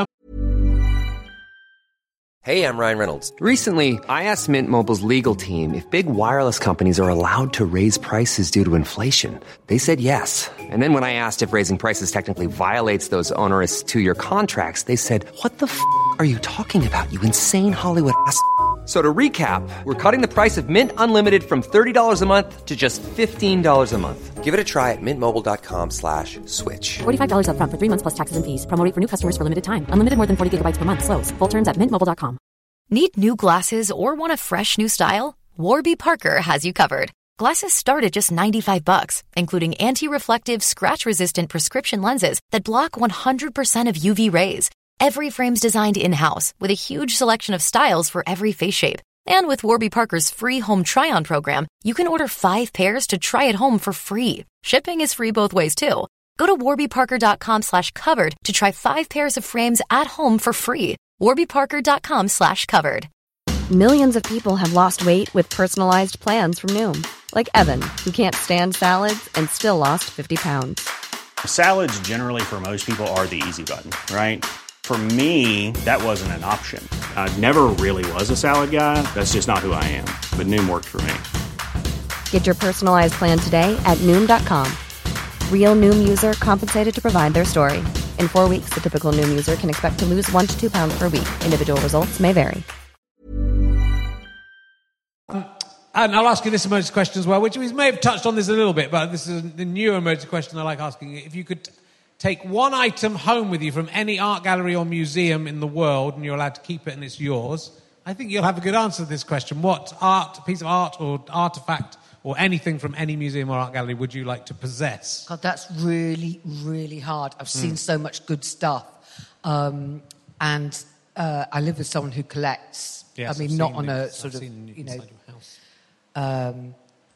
Hey, I'm Ryan Reynolds. Recently, I asked Mint Mobile's legal team if big wireless companies are allowed to raise prices due to inflation. They said yes. And then when I asked if raising prices technically violates those onerous 2-year contracts, they said, "What the f*** are you talking about, you insane Hollywood ass f- So to recap, we're cutting the price of Mint Unlimited from $30 a month to just $15 a month. Give it a try at mintmobile.com/switch. $45 up front for 3 months plus taxes and fees. Promo rate for new customers for limited time. Unlimited more than 40 gigabytes per month. Slows full terms at mintmobile.com. Need new glasses or want a fresh new style? Warby Parker has you covered. Glasses start at just $95, including anti-reflective, scratch-resistant prescription lenses that block 100% of UV rays. Every frame's designed in-house with a huge selection of styles for every face shape. And with Warby Parker's free home try-on program, you can order 5 pairs to try at home for free. Shipping is free both ways, too. Go to warbyparker.com/covered to try 5 pairs of frames at home for free. warbyparker.com/covered. Millions of people have lost weight with personalized plans from Noom. Like Evan, who can't stand salads and still lost 50 pounds. Salads generally for most people are the easy button, right? For me, that wasn't an option. I never really was a salad guy. That's just not who I am. But Noom worked for me. Get your personalized plan today at Noom.com. Real Noom user compensated to provide their story. In 4 weeks, the typical Noom user can expect to lose 1 to 2 pounds per week. Individual results may vary. And I'll ask you this emergency question as well, which we may have touched on this a little bit, but this is the new emergency question I like asking. If you could take one item home with you from any art gallery or museum in the world, and you're allowed to keep it and it's yours, I think you'll have a good answer to this question. What piece of art or artifact or anything from any museum or art gallery would you like to possess? God, that's really, really hard. I've seen so much good stuff. And I live with someone who collects. Yes, I mean, not on a sort of, you know... am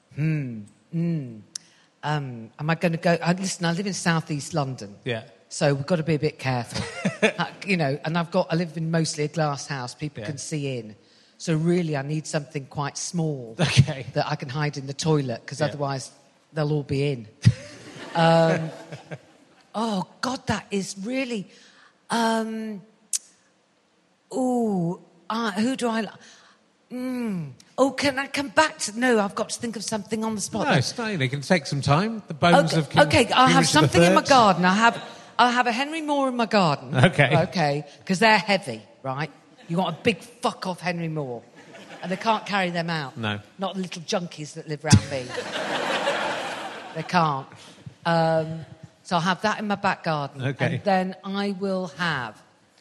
I going to go... listen, I live in southeast London. Yeah. So we've got to be a bit careful. You know, and I live in mostly a glass house. People can see in. So really, I need something quite small that I can hide in the toilet, because otherwise they'll all be in. Oh, God, that is really... who do I... Oh, can I come back to... No, I've got to think of something on the spot. No, it's not. You can take some time. The bones of King Okay, I'll have Richard something III. in my garden. I'll have a Henry Moore in my garden. Okay, because they're heavy, right? You want a big fuck-off Henry Moore. And they can't carry them out. No. Not the little junkies that live round me. They can't. So I'll have that in my back garden. Okay. And then I will have...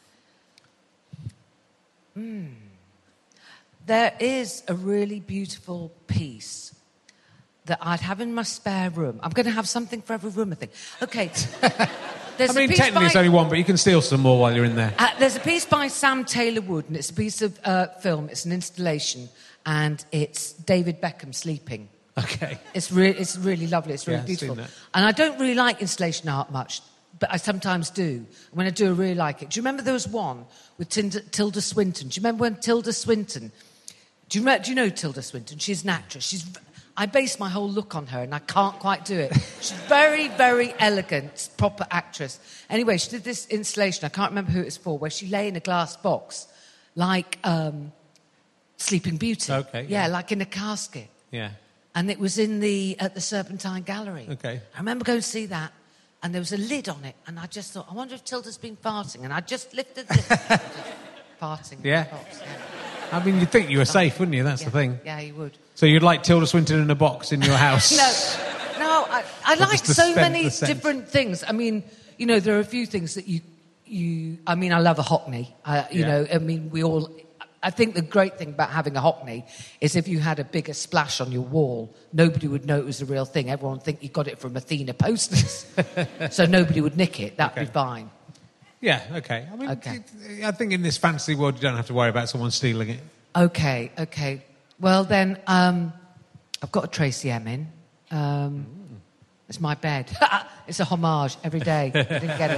There is a really beautiful piece that I'd have in my spare room. I'm going to have something for every room, I think. Okay. Technically it's only one, but you can steal some more while you're in there. There's a piece by Sam Taylor Wood, and it's a piece of film. It's an installation, and it's David Beckham sleeping. Okay. It's really lovely. It's really beautiful. And I don't really like installation art much, but I sometimes do. When I do, I really like it. Do you remember there was one with Tilda Swinton? Do you remember when Tilda Swinton... Do you know Tilda Swinton? She's an actress. I base my whole look on her, and I can't quite do it. She's very, very elegant, proper actress. Anyway, she did this installation, I can't remember who it was for, where she lay in a glass box, like Sleeping Beauty. Okay. Yeah, like in a casket. Yeah. And it was at the Serpentine Gallery. Okay. I remember going to see that, and there was a lid on it, and I just thought, I wonder if Tilda's been farting, and I just lifted the lid. Farting in the box, I mean, you'd think you were safe, wouldn't you? That's the thing. Yeah, you would. So you'd like Tilda Swinton in a box in your house? No, I like so many different things. I mean, you know, there are a few things that you I mean, I love a Hockney. You know, I mean, I think the great thing about having a Hockney is if you had a bigger splash on your wall, nobody would know it was a real thing. Everyone would think you got it from Athena Posters. So nobody would nick it. That'd be fine. Yeah, okay. I mean, I think in this fantasy world, you don't have to worry about someone stealing it. Okay. Well, then, I've got a Tracy Emin. It's my bed. It's a homage every day. I didn't get it.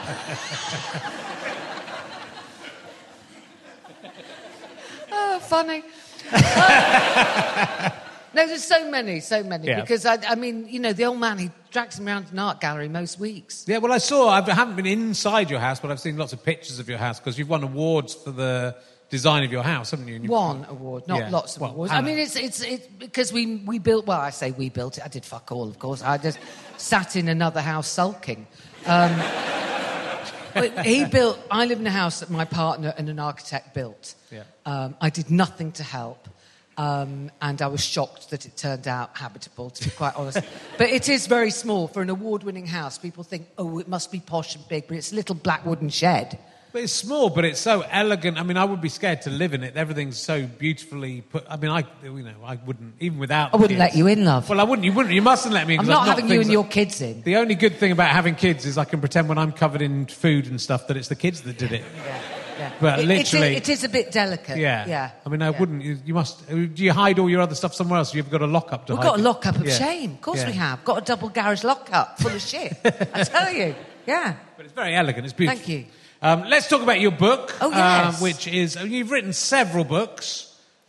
Oh, funny. No, there's so many. Yeah. Because, I mean, you know, the old man, he drags him around an art gallery most weeks. Yeah, well, I haven't been inside your house, but I've seen lots of pictures of your house, because you've won awards for the design of your house, haven't you? One award, not lots of awards. I mean, it's because we built... Well, I say we built it. I did fuck all, of course. I just sat in another house sulking. But he built... I live in a house that my partner and an architect built. Yeah. I did nothing to help. And I was shocked that it turned out habitable, to be quite honest. But it is very small. For an award-winning house, people think, oh, it must be posh and big, but it's a little black wooden shed. But it's small, but it's so elegant. I mean, I would be scared to live in it. Everything's so beautifully put... I mean, I wouldn't, even without I wouldn't let you in, love. Well, I wouldn't. You wouldn't. You mustn't let me in. I'm not having you and your kids in. The only good thing about having kids is I can pretend when I'm covered in food and stuff that it's the kids that did it. Yeah. But literally... It is a bit delicate. Yeah. I mean, I wouldn't... You must... Do you hide all your other stuff somewhere else? You've got a lock-up to hide. We've got a lock-up of shame. Of course we have. Got a double garage lock-up full of shit. I tell you. Yeah. But it's very elegant. It's beautiful. Thank you. Let's talk about your book. Oh, yes. Which is... You've written several books.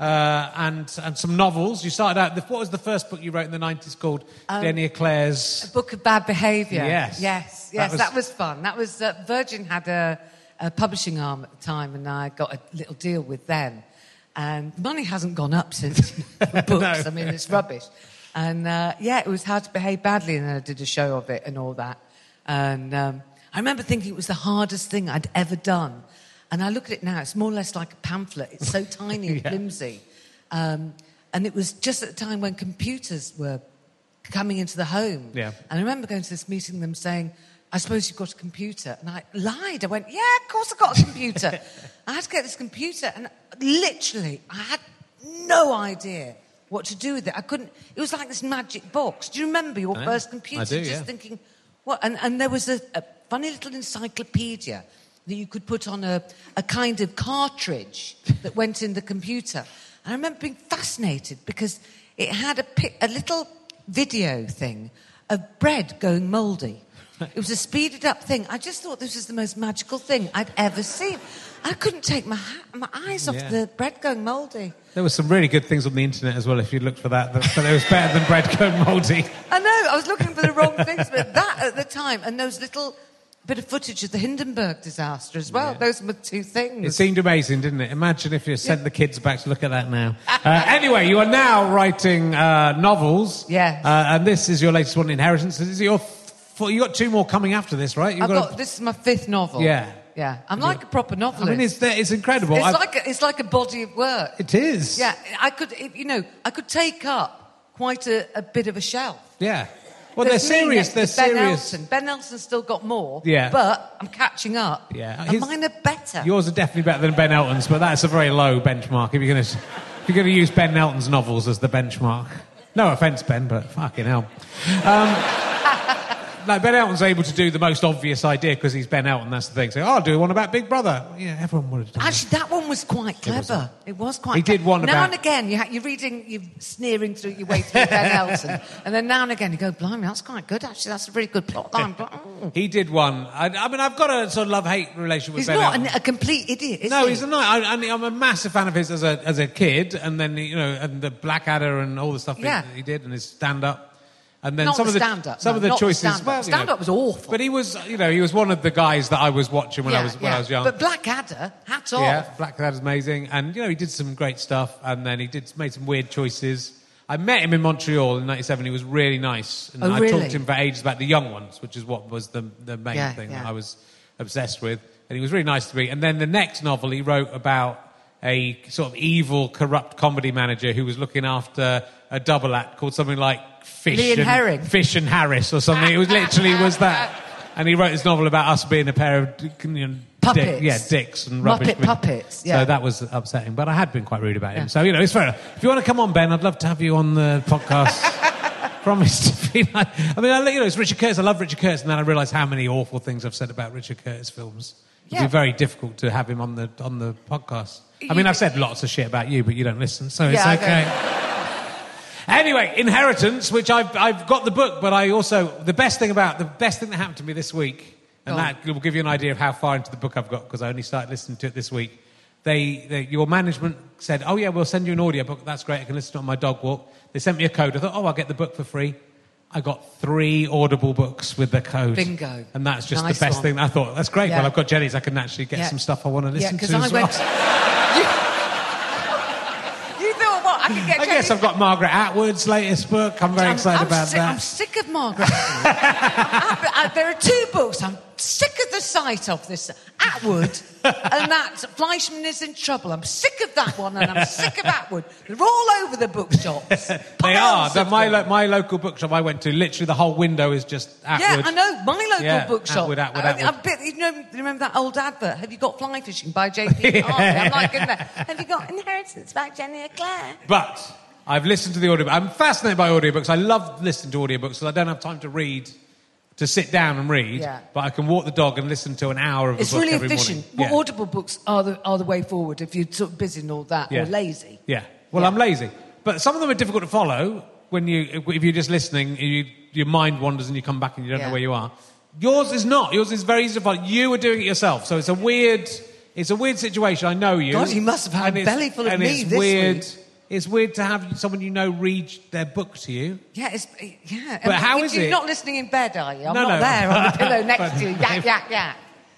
and some novels. You started out... What was the first book you wrote in the 90s called? Denny Eclair's... A Book of Bad Behaviour. Yes. That was fun. That was... Virgin had a publishing arm at the time, and I got a little deal with them. And money hasn't gone up since for books. No. I mean, it's rubbish. And, it was How to Behave Badly, and then I did a show of it and all that. And I remember thinking it was the hardest thing I'd ever done. And I look at it now, it's more or less like a pamphlet. It's so tiny and flimsy. And it was just at the time when computers were coming into the home. Yeah. And I remember going to this meeting and them saying, I suppose you've got a computer. And I lied. I went, yeah, of course I've got a computer. I had to get this computer. And literally, I had no idea what to do with it. I couldn't... It was like this magic box. Do you remember your first computer? I do, Just thinking, what? And there was a funny little encyclopedia that you could put on a kind of cartridge that went in the computer. And I remember being fascinated because it had a little video thing of bread going mouldy. It was a speeded up thing. I just thought this was the most magical thing I'd ever seen. I couldn't take my eyes off the bread going mouldy. There were some really good things on the internet as well, if you looked for that. But it was better than bread going mouldy. I know, I was looking for the wrong things, but that at the time, and those little bit of footage of the Hindenburg disaster as well. Yeah. Those were two things. It seemed amazing, didn't it? Imagine if you sent the kids back to look at that now. Anyway, you are now writing novels. Yes. And this is your latest one, Inheritance. Is it you got two more coming after this, right? This is my fifth novel. Yeah. Yeah, I'm like a proper novelist. I mean, it's incredible. It's like a body of work. It is. Yeah, I could take up quite a bit of a shelf. Yeah. Well, they're serious. They're serious. Ben Nelson's still got more. Yeah. But I'm catching up. Yeah. And mine are better. Yours are definitely better than Ben Elton's, but that's a very low benchmark if you're going to use Ben Elton's novels as the benchmark. No offence, Ben, but fucking hell. No, Ben Elton's able to do the most obvious idea because he's Ben Elton, that's the thing. So, I'll do one about Big Brother. Yeah, everyone would have done Actually, that one was quite clever. It was quite He did one now about... and again, you're sneering through your way through Ben Elton, and then now and again you go, blimey, that's quite good, actually, that's a really good plot line. He did one. I mean, I've got a sort of love-hate relationship with Ben Elton. He's not a complete idiot, is he? No, he's not. I'm a massive fan of his as a kid, and then, and the Blackadder and all the stuff he did, and his stand-up. And then some of the choices. Stand-up was awful. But he was one of the guys that I was watching when I was young. But Blackadder, hats off. Yeah, Blackadder's amazing, and he did some great stuff, and then he made some weird choices. I met him in Montreal in '97. He was really nice, and I talked to him for ages about The Young Ones, which is what was the main thing that I was obsessed with, and he was really nice to me. And then the next novel he wrote about a sort of evil, corrupt comedy manager who was looking after a double act called something like Fish and Harris or something. It was literally that. And he wrote this novel about us being a pair of puppets. Dicks and rubbish. Muppet puppets, yeah. So that was upsetting. But I had been quite rude about him. So, it's fair enough. If you want to come on, Ben, I'd love to have you on the podcast. Promise to be like... I mean, it's Richard Curtis. I love Richard Curtis. And then I realised how many awful things I've said about Richard Curtis films. It'd be very difficult to have him on the podcast. I mean, I've said lots of shit about you, but you don't listen, so it's okay. Anyway, Inheritance, which I've got the book, but I also... The best thing that happened to me this week, and that will give you an idea of how far into the book I've got, because I only started listening to it this week. Your management said, oh yeah, we'll send you an audiobook. That's great, I can listen to it on my dog walk. They sent me a code. I thought, I'll get the book for free. I got 3 Audible books with the code. Bingo. And that's just the best thing. I thought, that's great. Yeah. Well, I've got Jenny's. I can actually get some stuff I want to listen to as well. You thought what? I can get Jenny's. I guess I've got Margaret Atwood's latest book. I'm very excited about that. I'm sick of Margaret Atwood. There are 2 books. I'm sick of the sight of this. Atwood and that Fleischman is in trouble. I'm sick of that one, and I'm sick of Atwood. They're all over the bookshops. They are. My local bookshop I went to, literally the whole window is just Atwood. Yeah, I know. My local bookshop. Atwood. Remember that old advert? Have you got Fly Fishing by J.P. Hartley? I'm like, have you got Inheritance by Jenny Eclair? But I've listened to the audiobook. I'm fascinated by audiobooks. I love listening to audiobooks because I don't have time to read... to sit down and read, but I can walk the dog and listen to an hour of a book every morning. It's really efficient. Well, Audible books are the way forward if you're sort of busy and all that, or lazy. Yeah. Well, I'm lazy. But some of them are difficult to follow if you're just listening, your mind wanders and you come back and you don't know where you are. Yours is not. Yours is very easy to follow. You are doing it yourself. So it's a weird... It's a weird situation. I know you. God, you must have had a belly full of me this week. It's weird to have someone you know read their book to you. Yeah, But how is it? You're not listening in bed, are you? I'm No. not there on the pillow next to you. Yeah.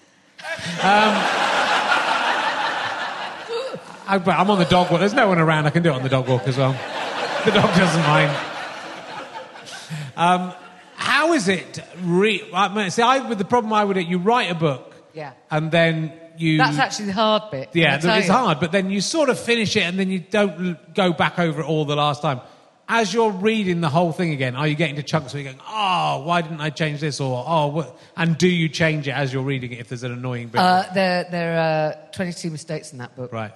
I'm on the dog walk. There's no one around. I can do it on the dog walk as well. The dog doesn't mind. How is it? The problem I would, you write a book, and then you. That's actually the hard bit. Yeah, it's hard, but then you sort of finish it, and then you don't go back over it all the last time. As you're reading the whole thing again, are you getting to chunks where you're going, "Oh, why didn't I change this?" Or "Oh," what? And do you change it as you're reading it if there's an annoying bit? There are 22 mistakes in that book. Right.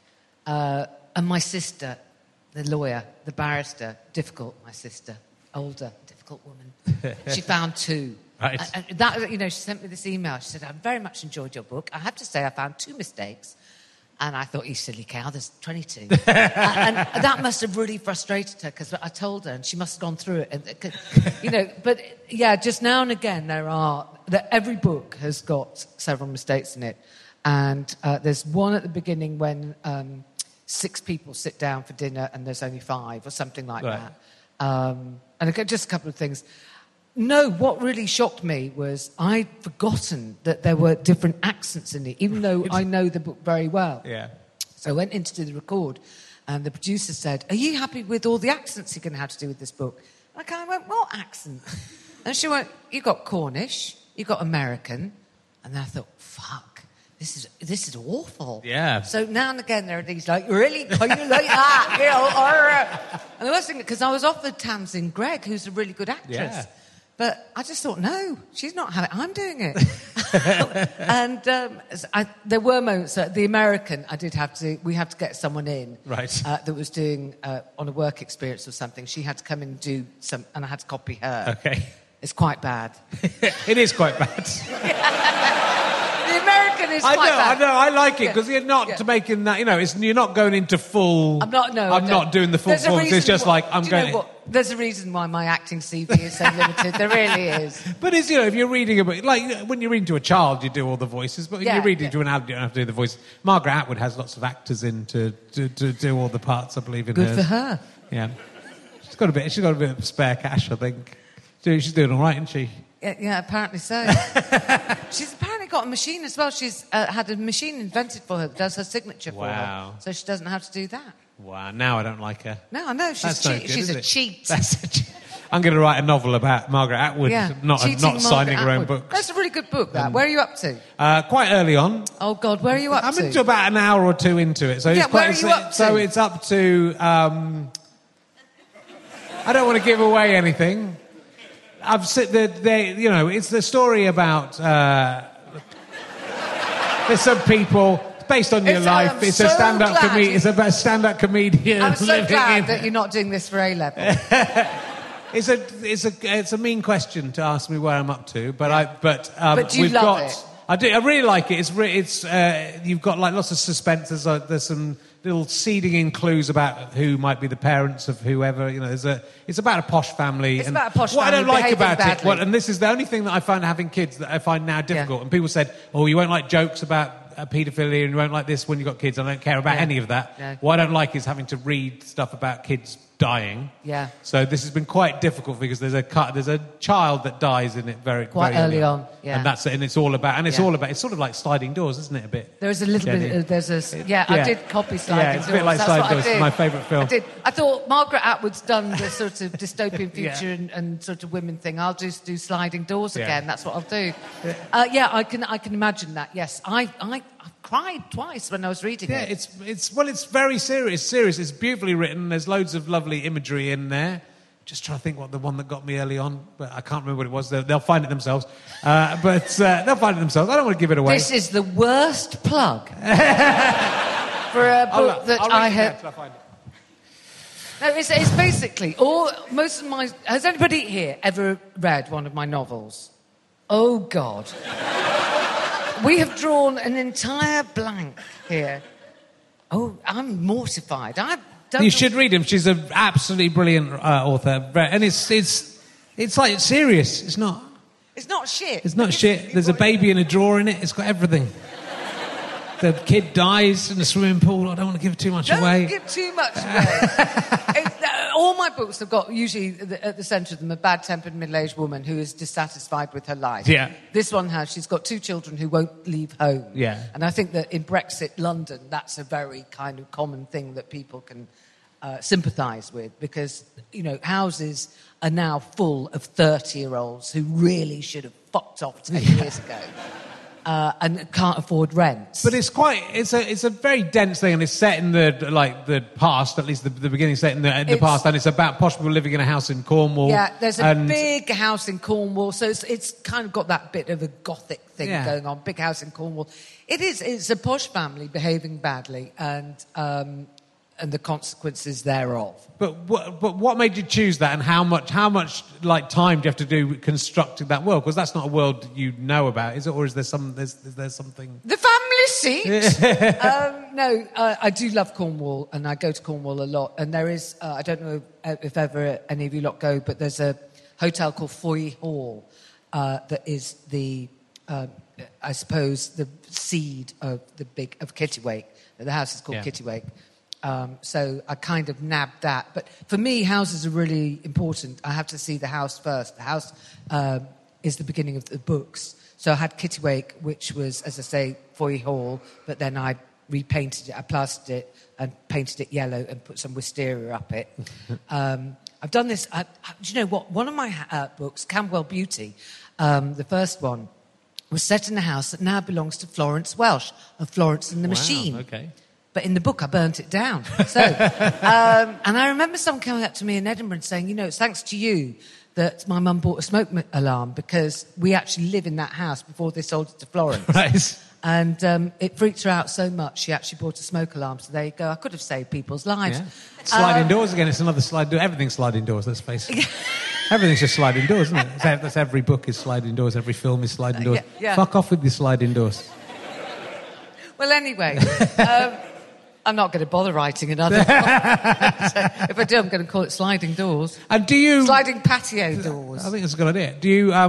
And my sister, the lawyer, the barrister, my sister, older, difficult woman. She found 2. Right. And that, she sent me this email. She said, I very much enjoyed your book. I have to say I found 2 mistakes. And I thought, you silly cow, there's 22. and that must have really frustrated her because I told her and she must have gone through it. But yeah, just now and again every book has got several mistakes in it. And there's one at the beginning when 6 people sit down for dinner and there's only 5 or something like that. And just a couple of things. No, what really shocked me was I'd forgotten that there were different accents in it, even though I know the book very well. Yeah. So I went in to do the record, and the producer said, are you happy with all the accents you're going to have to do with this book? And I kind of went, what accent? And she went, you got Cornish, you got American. And then I thought, fuck, this is awful. Yeah. So now and again there are these really, can you like that? And the worst thing, because I was offered Tamsin Greig, who's a really good actress. Yeah. But I just thought, no, she's not having it. I'm doing it. And there were moments. The American, we had to get someone in that was doing on a work experience or something. She had to come in and do some, and I had to copy her. Okay. It's quite bad. It is quite bad. The American is quite bad. I know. I like it because you're not making that. You're not going into full. I'm not doing the full performance. It's just like I'm going. You know what? There's a reason why my acting CV is so limited. There really is. But it's if you're reading a book, like when you're reading to a child, you do all the voices. But when you're reading to an adult, you don't have to do the voice. Margaret Atwood has lots of actors in to do all the parts. I believe in Good hers. for her. Yeah, she's got a bit of spare cash, I think. She's doing all right, isn't she? Yeah, apparently so. She's apparently got a machine as well. She's had a machine invented for her that does her signature for her. So she doesn't have to do that. Wow, now I don't like her. No, I know. She's a cheat. I'm going to write a novel about Margaret Atwood not signing her own books. That's a really good book, that. Where are you up to? Quite early on. Oh, God, where are you up to? I'm into about an hour or 2 into it. So where are you up to? So it's up to... I don't want to give away anything. It's the story about... there's some people... Based on your life, it's a stand-up comedian. It's about a stand-up comedian. I'm so glad that you're not doing this for A-level. It's a mean question to ask me where I'm up to, but you love it. I do. I really like it. It's you've got like lots of suspense. There's some little seeding in clues about who might be the parents of whoever. It's about a posh family. It's about a posh family. What I don't like about badly. it, and this is the only thing that I find having kids that I find now difficult. And people said, "Oh, you won't like jokes about paedophilia and you won't like this when you've got kids." I don't care about any of that. No. What I don't like is having to read stuff about kids dying. Yeah. So this has been quite difficult because there's a child that dies in it quite very early on. Yeah. And that's it. And it's all about. It's sort of like Sliding Doors, isn't it? A bit. There's a little bit. I did copy Sliding Doors. It's a bit like Sliding Doors. It's my favourite film. I thought Margaret Atwood's done the sort of dystopian future and sort of women thing. I'll just do Sliding Doors again. That's what I'll do. I can imagine that. Yes, I cried twice when I was reading it. It's very serious. It's beautifully written. There's loads of lovely imagery in there. Just trying to think what the one that got me early on, but I can't remember what it was. They'll find it themselves. They'll find it themselves. I don't want to give it away. This is the worst plug for a book that I had. No, it's basically most of my. Has anybody here ever read one of my novels? Oh God. We have drawn an entire blank here. Oh, I'm mortified. You should read him. She's an absolutely brilliant author, and it's like it's serious. It's not. It's not shit. It's not shit. There's a baby in a drawer in it. It's got everything. The kid dies in the swimming pool. I don't want to give too much away. Don't give too much away. All my books have got, usually at the centre of them, a bad-tempered middle-aged woman who is dissatisfied with her life. Yeah. This one she's got 2 children who won't leave home. Yeah. And I think that in Brexit London, that's a very kind of common thing that people can sympathise with, because, houses are now full of 30-year-olds who really should have fucked off 10 years ago. And can't afford rent. But it's a very dense thing, and it's set in the past, at least the beginning set in the past, and it's about posh people living in a house in Cornwall. Yeah, there's a big house in Cornwall, so it's kind of got that bit of a gothic thing going on. Big house in Cornwall. It's a posh family behaving badly, and the consequences thereof. But what made you choose that, and how much time do you have to do constructing that world? Because that's not a world you know about, is it? Or is there something? The family seat. No, I do love Cornwall, and I go to Cornwall a lot. And there is, I don't know if ever any of you lot go, but there's a hotel called Foy Hall that is I suppose, the seed of Kittiwake. The house is called Kittiwake. So I kind of nabbed that. But for me, houses are really important. I have to see the house first. The house is the beginning of the books. So I had Kittiwake, which was, as I say, Foy Hall, but then I repainted it, I plastered it and painted it yellow and put some wisteria up it. I've done this. Do you know what? One of my books, Camberwell Beauty, the first one, was set in a house that now belongs to Florence Welsh of Florence and the Machine. Okay. But in the book, I burnt it down. So, and I remember someone coming up to me in Edinburgh and saying, it's thanks to you that my mum bought a smoke alarm, because we actually live in that house before they sold it to Florence. Right. And it freaked her out so much, she actually bought a smoke alarm. So there you go. I could have saved people's lives. Yeah. Sliding doors again. It's another sliding door. Everything's sliding doors, let's face it. Everything's just sliding doors, isn't it? That's every book is sliding doors. Every film is sliding doors. Yeah. Fuck off with the sliding doors. Well, anyway... I'm not going to bother writing another one. So if I do, I'm going to call it Sliding Doors. And do you... Sliding Patio Doors. I think that's a good idea. Do you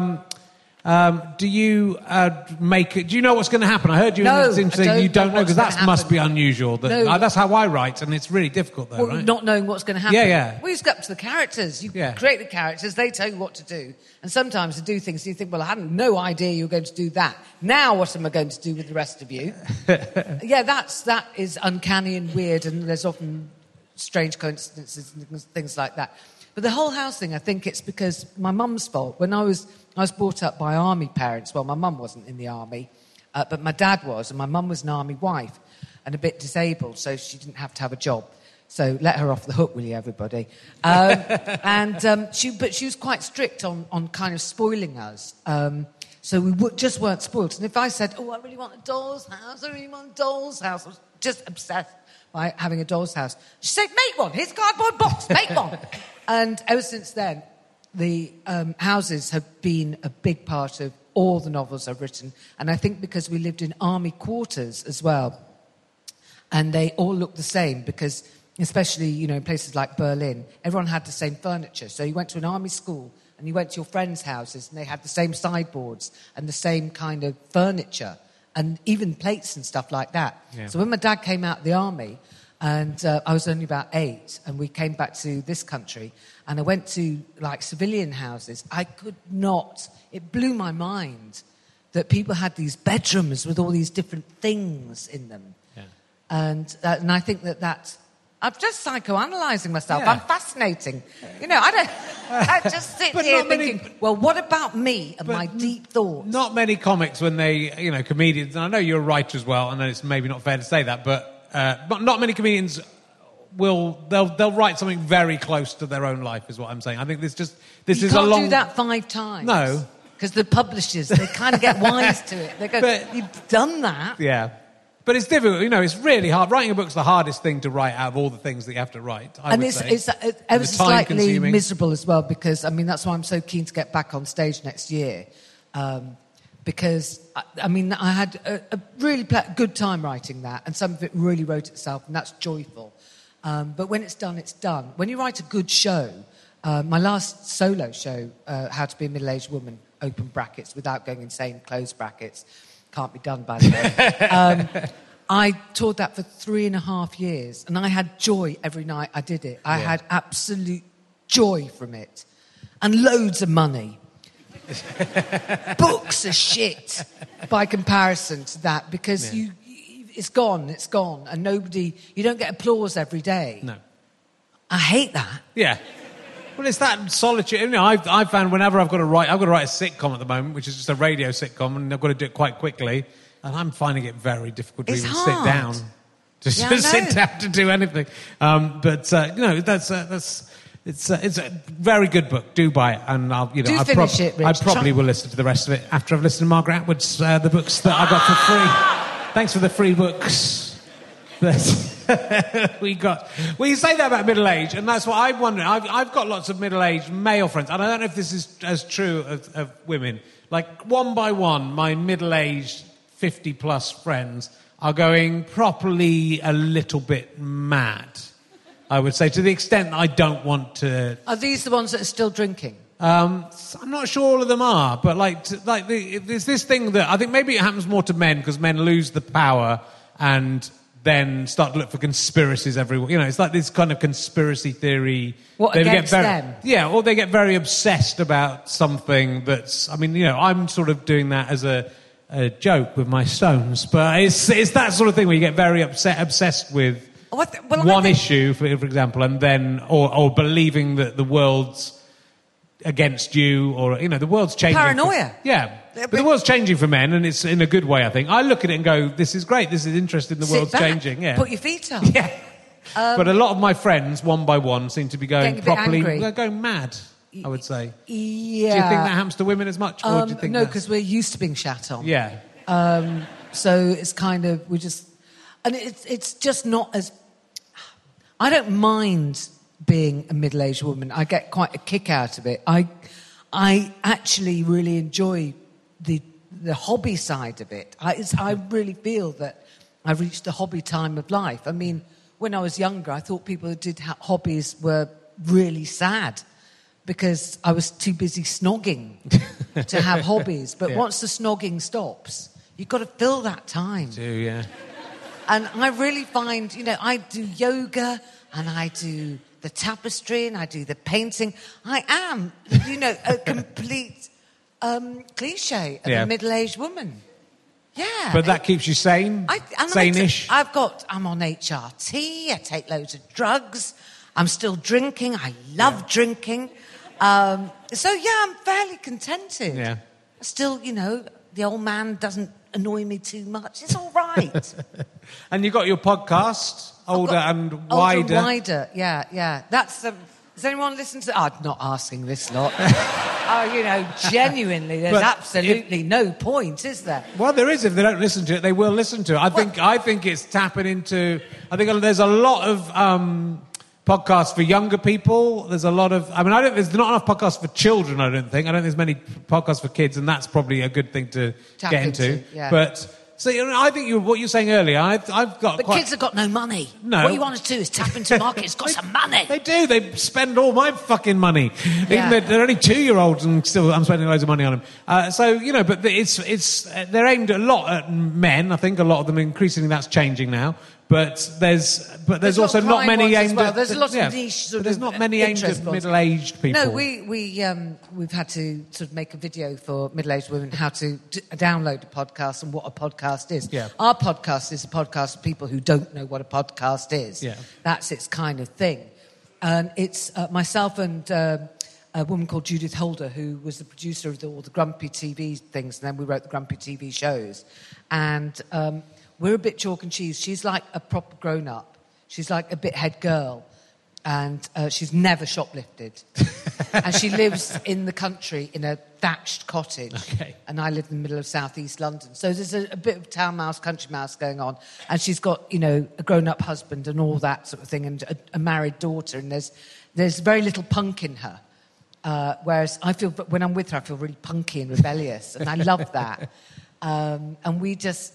make it... Do you know what's going to happen? I heard you saying you don't know, because that must be unusual. That's how I write, and it's really difficult, though, right? Not knowing what's going to happen. Yeah. Well, it's up to the characters. You create the characters, they tell you what to do. And sometimes they do things, and you think, well, I had no idea you were going to do that. Now what am I going to do with the rest of you? That is uncanny and weird, and there's often strange coincidences and things like that. But the whole house thing, I think it's because my mum's fault. When I was brought up by army parents. Well, my mum wasn't in the army, but my dad was, and my mum was an army wife and a bit disabled, so she didn't have to have a job. So let her off the hook, will you, everybody? She was quite strict on kind of spoiling us. So we just weren't spoiled. And if I said, I really want a doll's house, I was just obsessed by having a doll's house. She said, make one. Here's a cardboard box. Make one. And ever since then, the houses have been a big part of all the novels I've written. And I think because we lived in army quarters as well, and they all look the same, because especially, in places like Berlin, everyone had the same furniture. So you went to an army school and you went to your friends' houses and they had the same sideboards and the same kind of furniture and even plates and stuff like that. Yeah. So when my dad came out of the army, and I was only about 8, and we came back to this country, and I went to, civilian houses. I could not... It blew my mind that people had these bedrooms with all these different things in them. Yeah. And I think that's... I'm just psychoanalyzing myself. Yeah. I'm fascinating. I just sit here thinking, well, what about me and my deep thoughts? Not many comics, when they, comedians, and I know you're a writer as well, and it's maybe not fair to say that, but not many comedians they'll write something very close to their own life, is what I'm saying. I think this is a long... You can't do that 5 times. No. Because the publishers, they kind of get wise to it. They go, you've done that. Yeah. But it's difficult, it's really hard. Writing a book's the hardest thing to write out of all the things that you have to write, it's ever so slightly miserable as well, because, that's why I'm so keen to get back on stage next year. Because, I had a really good time writing that, and some of it really wrote itself, and that's joyful. But when it's done, it's done. When you write a good show, my last solo show, How to Be a Middle-Aged Woman, open brackets, without going insane, close brackets, can't be done, by the way. I toured that for 3.5 years, and I had joy every night I did it. I had absolute joy from it, and loads of money. Books are shit by comparison to that, because it's gone, and you don't get applause every day. No. I hate that. Yeah. Well, it's that solitude. You know, I've found whenever I've got to write a sitcom at the moment, which is just a radio sitcom, and I've got to do it quite quickly, and I'm finding it very difficult to sit down. To sit down to do anything. But it's a very good book. Do buy it, and I probably will listen to the rest of it after I've listened to Margaret Atwood's the books that I got for free. Thanks for the free books. We got. Well, you say that about middle age, and that's what I'm wondering. I've got lots of middle-aged male friends, and I don't know if this is as true of women. Like, one by one, my middle-aged 50-plus friends are going properly a little bit mad, I would say, to the extent that I don't want to... Are these the ones that are still drinking? I'm not sure all of them are, but there's this thing that I think maybe it happens more to men, because men lose the power and then start to look for conspiracies everywhere. You know, it's like this kind of conspiracy theory. What, against them? Yeah, or they get very obsessed about something that's... I mean, you know, I'm sort of doing that as a joke with my Stones, but it's that sort of thing where you get very obsessed with one issue, for example, and then... Or believing that the world's against you, or, you know, the world's changing. Paranoia. But the world's changing for men, and it's in a good way, I think. I look at it and go, this is great, this is interesting, the world's changing. Yeah. Put your feet up. Yeah. But a lot of my friends, one by one, seem to be going properly... They're going mad, I would say. Yeah. Do you think that happens to women as much? Or do you think no, because we're used to being shat on. Yeah. So it's kind of... And it's just not as... I don't mind being a middle-aged woman. I get quite a kick out of it. I actually really enjoy the hobby side of it. I really feel that I've reached the hobby time of life. I mean, when I was younger, I thought people who did hobbies were really sad, because I was too busy snogging to have hobbies. But once the snogging stops, you've got to fill that time. Yeah. And I really find, you know, I do yoga, and I do the tapestry, and I do the painting. I am, you know, a complete cliche of a middle-aged woman. Yeah. But that keeps you sane? Sane-ish? I'm on HRT, I take loads of drugs, I'm still drinking, I love drinking. So, I'm fairly contented. Yeah. Still, you know, the old man doesn't annoy me too much. It's all right. And you got your podcast, Older and Wider. Older and Wider, yeah. That's... Does anyone listen to... I'm not asking this lot. You know, genuinely, there's absolutely no point, is there? Well, there is. If they don't listen to it, they will listen to it. I think it's tapping into... I think there's a lot of podcasts for younger people. There's a lot of... I mean, there's not enough podcasts for children, I don't think. I don't think there's many podcasts for kids, and that's probably a good thing to get into. Yeah. But... So, you know, I think what you're saying earlier, I've got But kids have got no money. No. What you want to do is tap into market. It's got some money. They do. They spend all my fucking money. Yeah. They're only 2-year-olds, and still I'm spending loads of money on them. So, you know, but they're aimed a lot at men. I think a lot of them, increasingly that's changing now. But there's also not many aimed at... There's lots of niche there's not many aimed at middle-aged people. No, we've had to sort of make a video for middle-aged women how to download a podcast and what a podcast is. Yeah. Our podcast is a podcast for people who don't know what a podcast is. Yeah. That's its kind of thing. And it's myself and a woman called Judith Holder, who was the producer of all the Grumpy TV things, and then we wrote the Grumpy TV shows. And... we're a bit chalk and cheese. She's like a proper grown-up. She's like a bit head girl. And she's never shoplifted. And she lives in the country in a thatched cottage. Okay. And I live in the middle of southeast London. So there's a bit of town mouse, country mouse going on. And she's got, you know, a grown-up husband and all that sort of thing, and a married daughter. And there's very little punk in her. Whereas I feel, when I'm with her, I feel really punky and rebellious. And I love that. And we just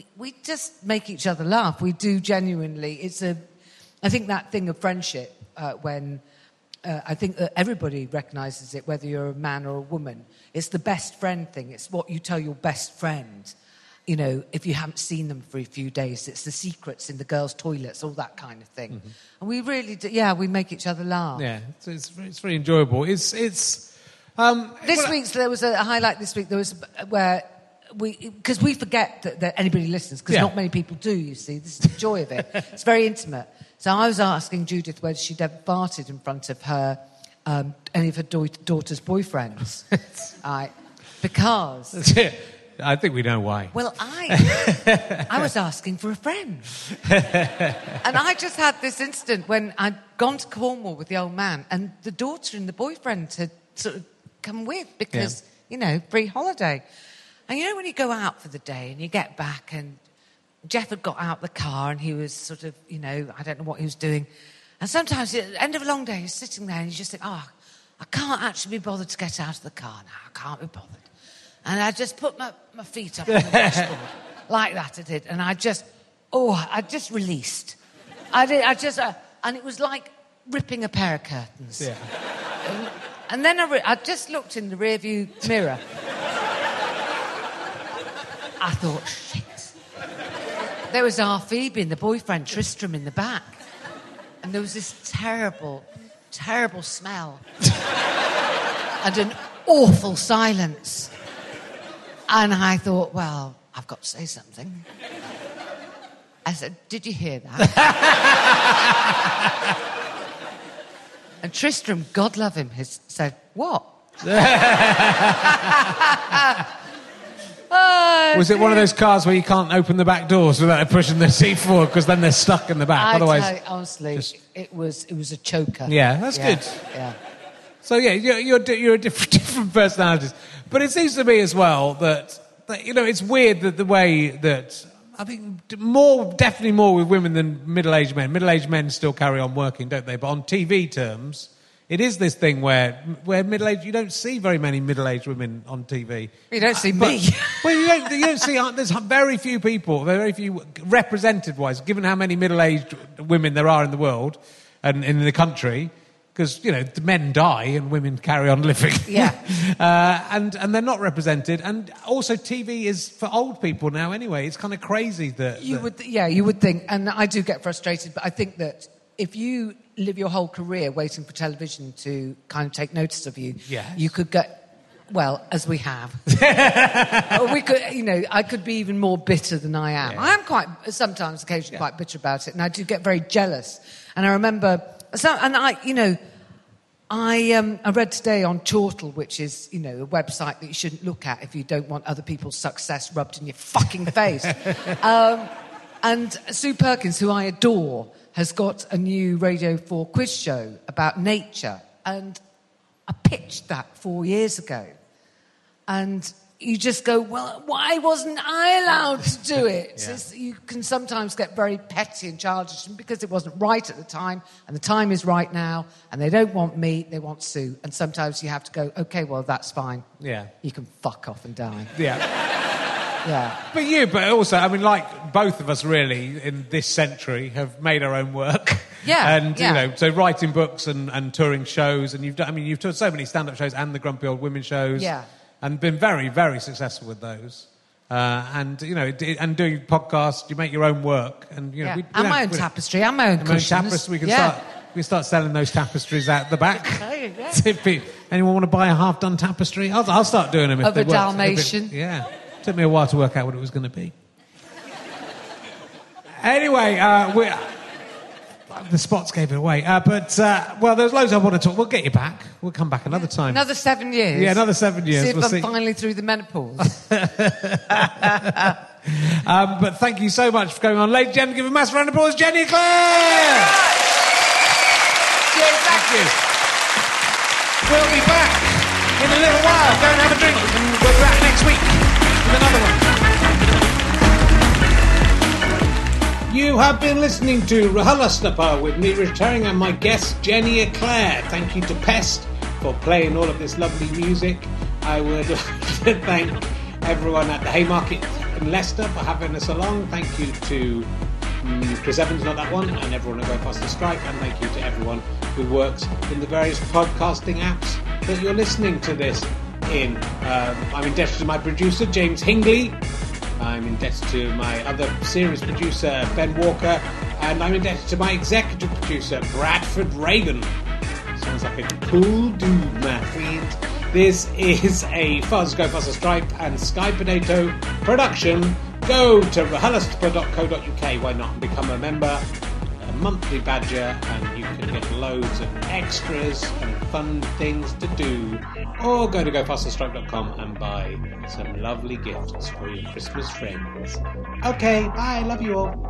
make each other laugh. We do genuinely. I think that thing of friendship, when I think that everybody recognises it, whether you're a man or a woman, it's the best friend thing. It's what you tell your best friend. you know, if you haven't seen them for a few days, it's the secrets in the girls' toilets, all that kind of thing. Mm-hmm. And we really do, we make each other laugh. Yeah, it's very enjoyable. This week's, there was a highlight this week, there was where because we forget that anybody listens, because not many people do, you see. This is the joy of it. It's very intimate. So I was asking Judith whether she'd ever farted in front of her, any of her daughter's boyfriends. Because... I think we know why. Well, I was asking for a friend. And I just had this incident when I'd gone to Cornwall with the old man, and the daughter and the boyfriend had sort of come with because, you know, free holiday. And you know when you go out for the day and you get back, and Jeff had got out the car and he was sort of, you know, I don't know what he was doing. And sometimes at the end of a long day, you're sitting there and you just think, I can't actually be bothered to get out of the car now. I can't be bothered. And I just put my feet up on the dashboard. Like that I did. And I just released. And it was like ripping a pair of curtains. Yeah. And then I just looked in the rearview mirror. I thought, shit. There was our Phoebe and the boyfriend Tristram in the back. And there was this terrible, terrible smell. And an awful silence. And I thought, well, I've got to say something. I said, did you hear that? And Tristram, God love him, has said, what? Was it one of those cars where you can't open the back doors without pushing the seat forward, because then they're stuck in the back? Otherwise, tell you, honestly, it was a choker. Yeah, that's good. Yeah. So yeah, you're different personalities, but it seems to me as well that you know, it's weird that the way that I think definitely more with women than middle-aged men. Middle-aged men still carry on working, don't they? But on TV terms, it is this thing where middle-aged, you don't see very many middle-aged women on TV. You don't see me. Well, you don't see. There's very few people, very few represented-wise, given how many middle-aged women there are in the world and in the country. Because, you know, the men die and women carry on living. Yeah. And they're not represented. And also TV is for old people now anyway. It's kind of crazy that... You would think, and I do get frustrated, but I think that if you live your whole career waiting for television to kind of take notice of you, you could get, well, as we have. We could, you know, I could be even more bitter than I am. Yeah. I am occasionally quite bitter about it, and I do get very jealous. And I remember... I read today on Chortle, which is, you know, a website that you shouldn't look at if you don't want other people's success rubbed in your fucking face. And Sue Perkins, who I adore, has got a new Radio 4 quiz show about nature. And I pitched that 4 years ago. And you just go, well, why wasn't I allowed to do it? You can sometimes get very petty and childish, and because it wasn't right at the time, and the time is right now, and they don't want me, they want Sue. And sometimes you have to go, OK, well, that's fine. Yeah. You can fuck off and die. Yeah. Yeah. But also, I mean, like both of us really in this century have made our own work. Yeah. And, you know, so writing books and touring shows, and you've done so many stand-up shows and the Grumpy Old Women shows. Yeah. And been very, very successful with those. And, you know, and doing podcasts, you make your own work. And, you know, and my own tapestry, and my own cushions. Tapestry, we can start selling those tapestries out the back. Yeah. Anyone want to buy a half-done tapestry? I'll start doing them if they work. Of a Dalmatian. Yeah. Took me a while to work out what it was going to be. Anyway, the spots gave it away. Well, there's loads I want to talk. We'll get you back. We'll come back another time. Another 7 years? Yeah, another 7 years. See if I'm finally through the menopause. But thank you so much for going on. Ladies and gentlemen, give a massive round of applause, Jenny Eclair! Cheers, thank you. We'll be back in a little while. Go and have a drink. And we'll be back next week with another one. You have been listening to RHLSTP with me returning and my guest Jenny Eclair. Thank you to Pest for playing all of this lovely music. I would like to thank everyone at the Haymarket in Leicester for having us along. Thank you to Chris Evans, not that one, and everyone at Go Faster Strike. And thank you to everyone who works in the various podcasting apps that you're listening to this in. I'm indebted to my producer, James Hingley, I'm indebted to my other series producer, Ben Walker, and I'm indebted to my executive producer, Bradford Reagan. Sounds like a cool dude, my friend. This is a Fuzz, Go Fuzz, Stripe and Sky Potato production. Go to rahalastapa.co.uk, why not, and become a member, a monthly badger, and you can get loads of extras and fun things to do. Or go to gofuzzandstripe.com and buy some lovely gifts for your Christmas friends. Okay, bye, love you all.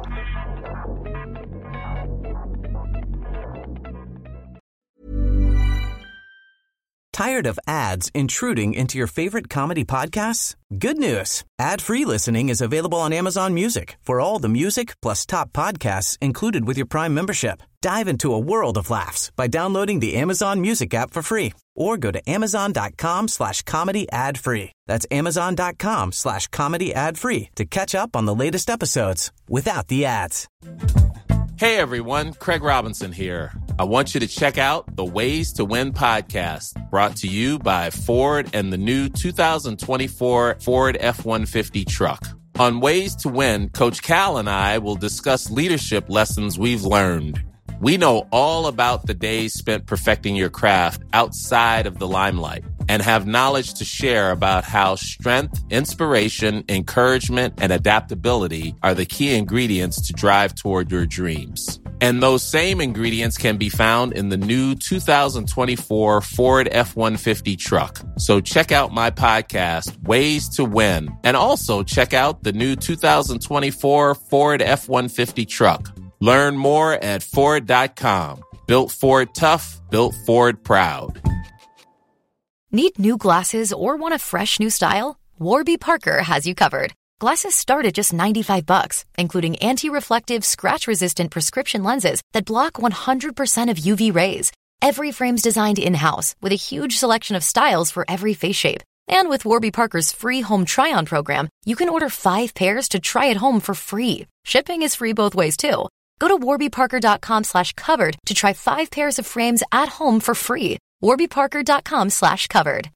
Tired of ads intruding into your favorite comedy podcasts? Good news. Ad-free listening is available on Amazon Music for all the music plus top podcasts included with your Prime membership. Dive into a world of laughs by downloading the Amazon Music app for free or go to amazon.com/comedy ad-free. That's amazon.com/comedy ad-free to catch up on the latest episodes without the ads. Hey everyone, Craig Robinson here. I want you to check out the Ways to Win podcast, brought to you by Ford and the new 2024 Ford F-150 truck. On Ways to Win, Coach Cal and I will discuss leadership lessons we've learned. We know all about the days spent perfecting your craft outside of the limelight and have knowledge to share about how strength, inspiration, encouragement, and adaptability are the key ingredients to drive toward your dreams. And those same ingredients can be found in the new 2024 Ford F-150 truck. So check out my podcast, Ways to Win, and also check out the new 2024 Ford F-150 truck. Learn more at Ford.com. Built Ford tough, built Ford proud. Need new glasses or want a fresh new style? Warby Parker has you covered. Glasses start at just $95, including anti-reflective, scratch-resistant prescription lenses that block 100% of UV rays. Every frame's designed in-house with a huge selection of styles for every face shape. And with Warby Parker's free home try-on program, you can order 5 pairs to try at home for free. Shipping is free both ways, too. Go to warbyparker.com/covered to try 5 pairs of frames at home for free. warbyparker.com/covered.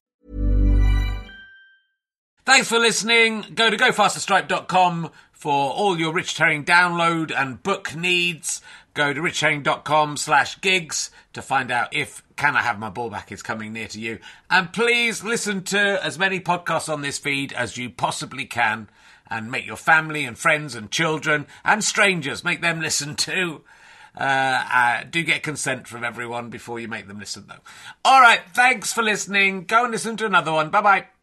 Thanks for listening. Go to gofasterstripe.com for all your Rich Herring download and book needs. Go to richherring.com/gigs to find out if Can I Have My Ball Back is coming near to you. And please listen to as many podcasts on this feed as you possibly can. And make your family and friends and children and strangers, make them listen too. Do get consent from everyone before you make them listen, though. All right, thanks for listening. Go and listen to another one. Bye-bye.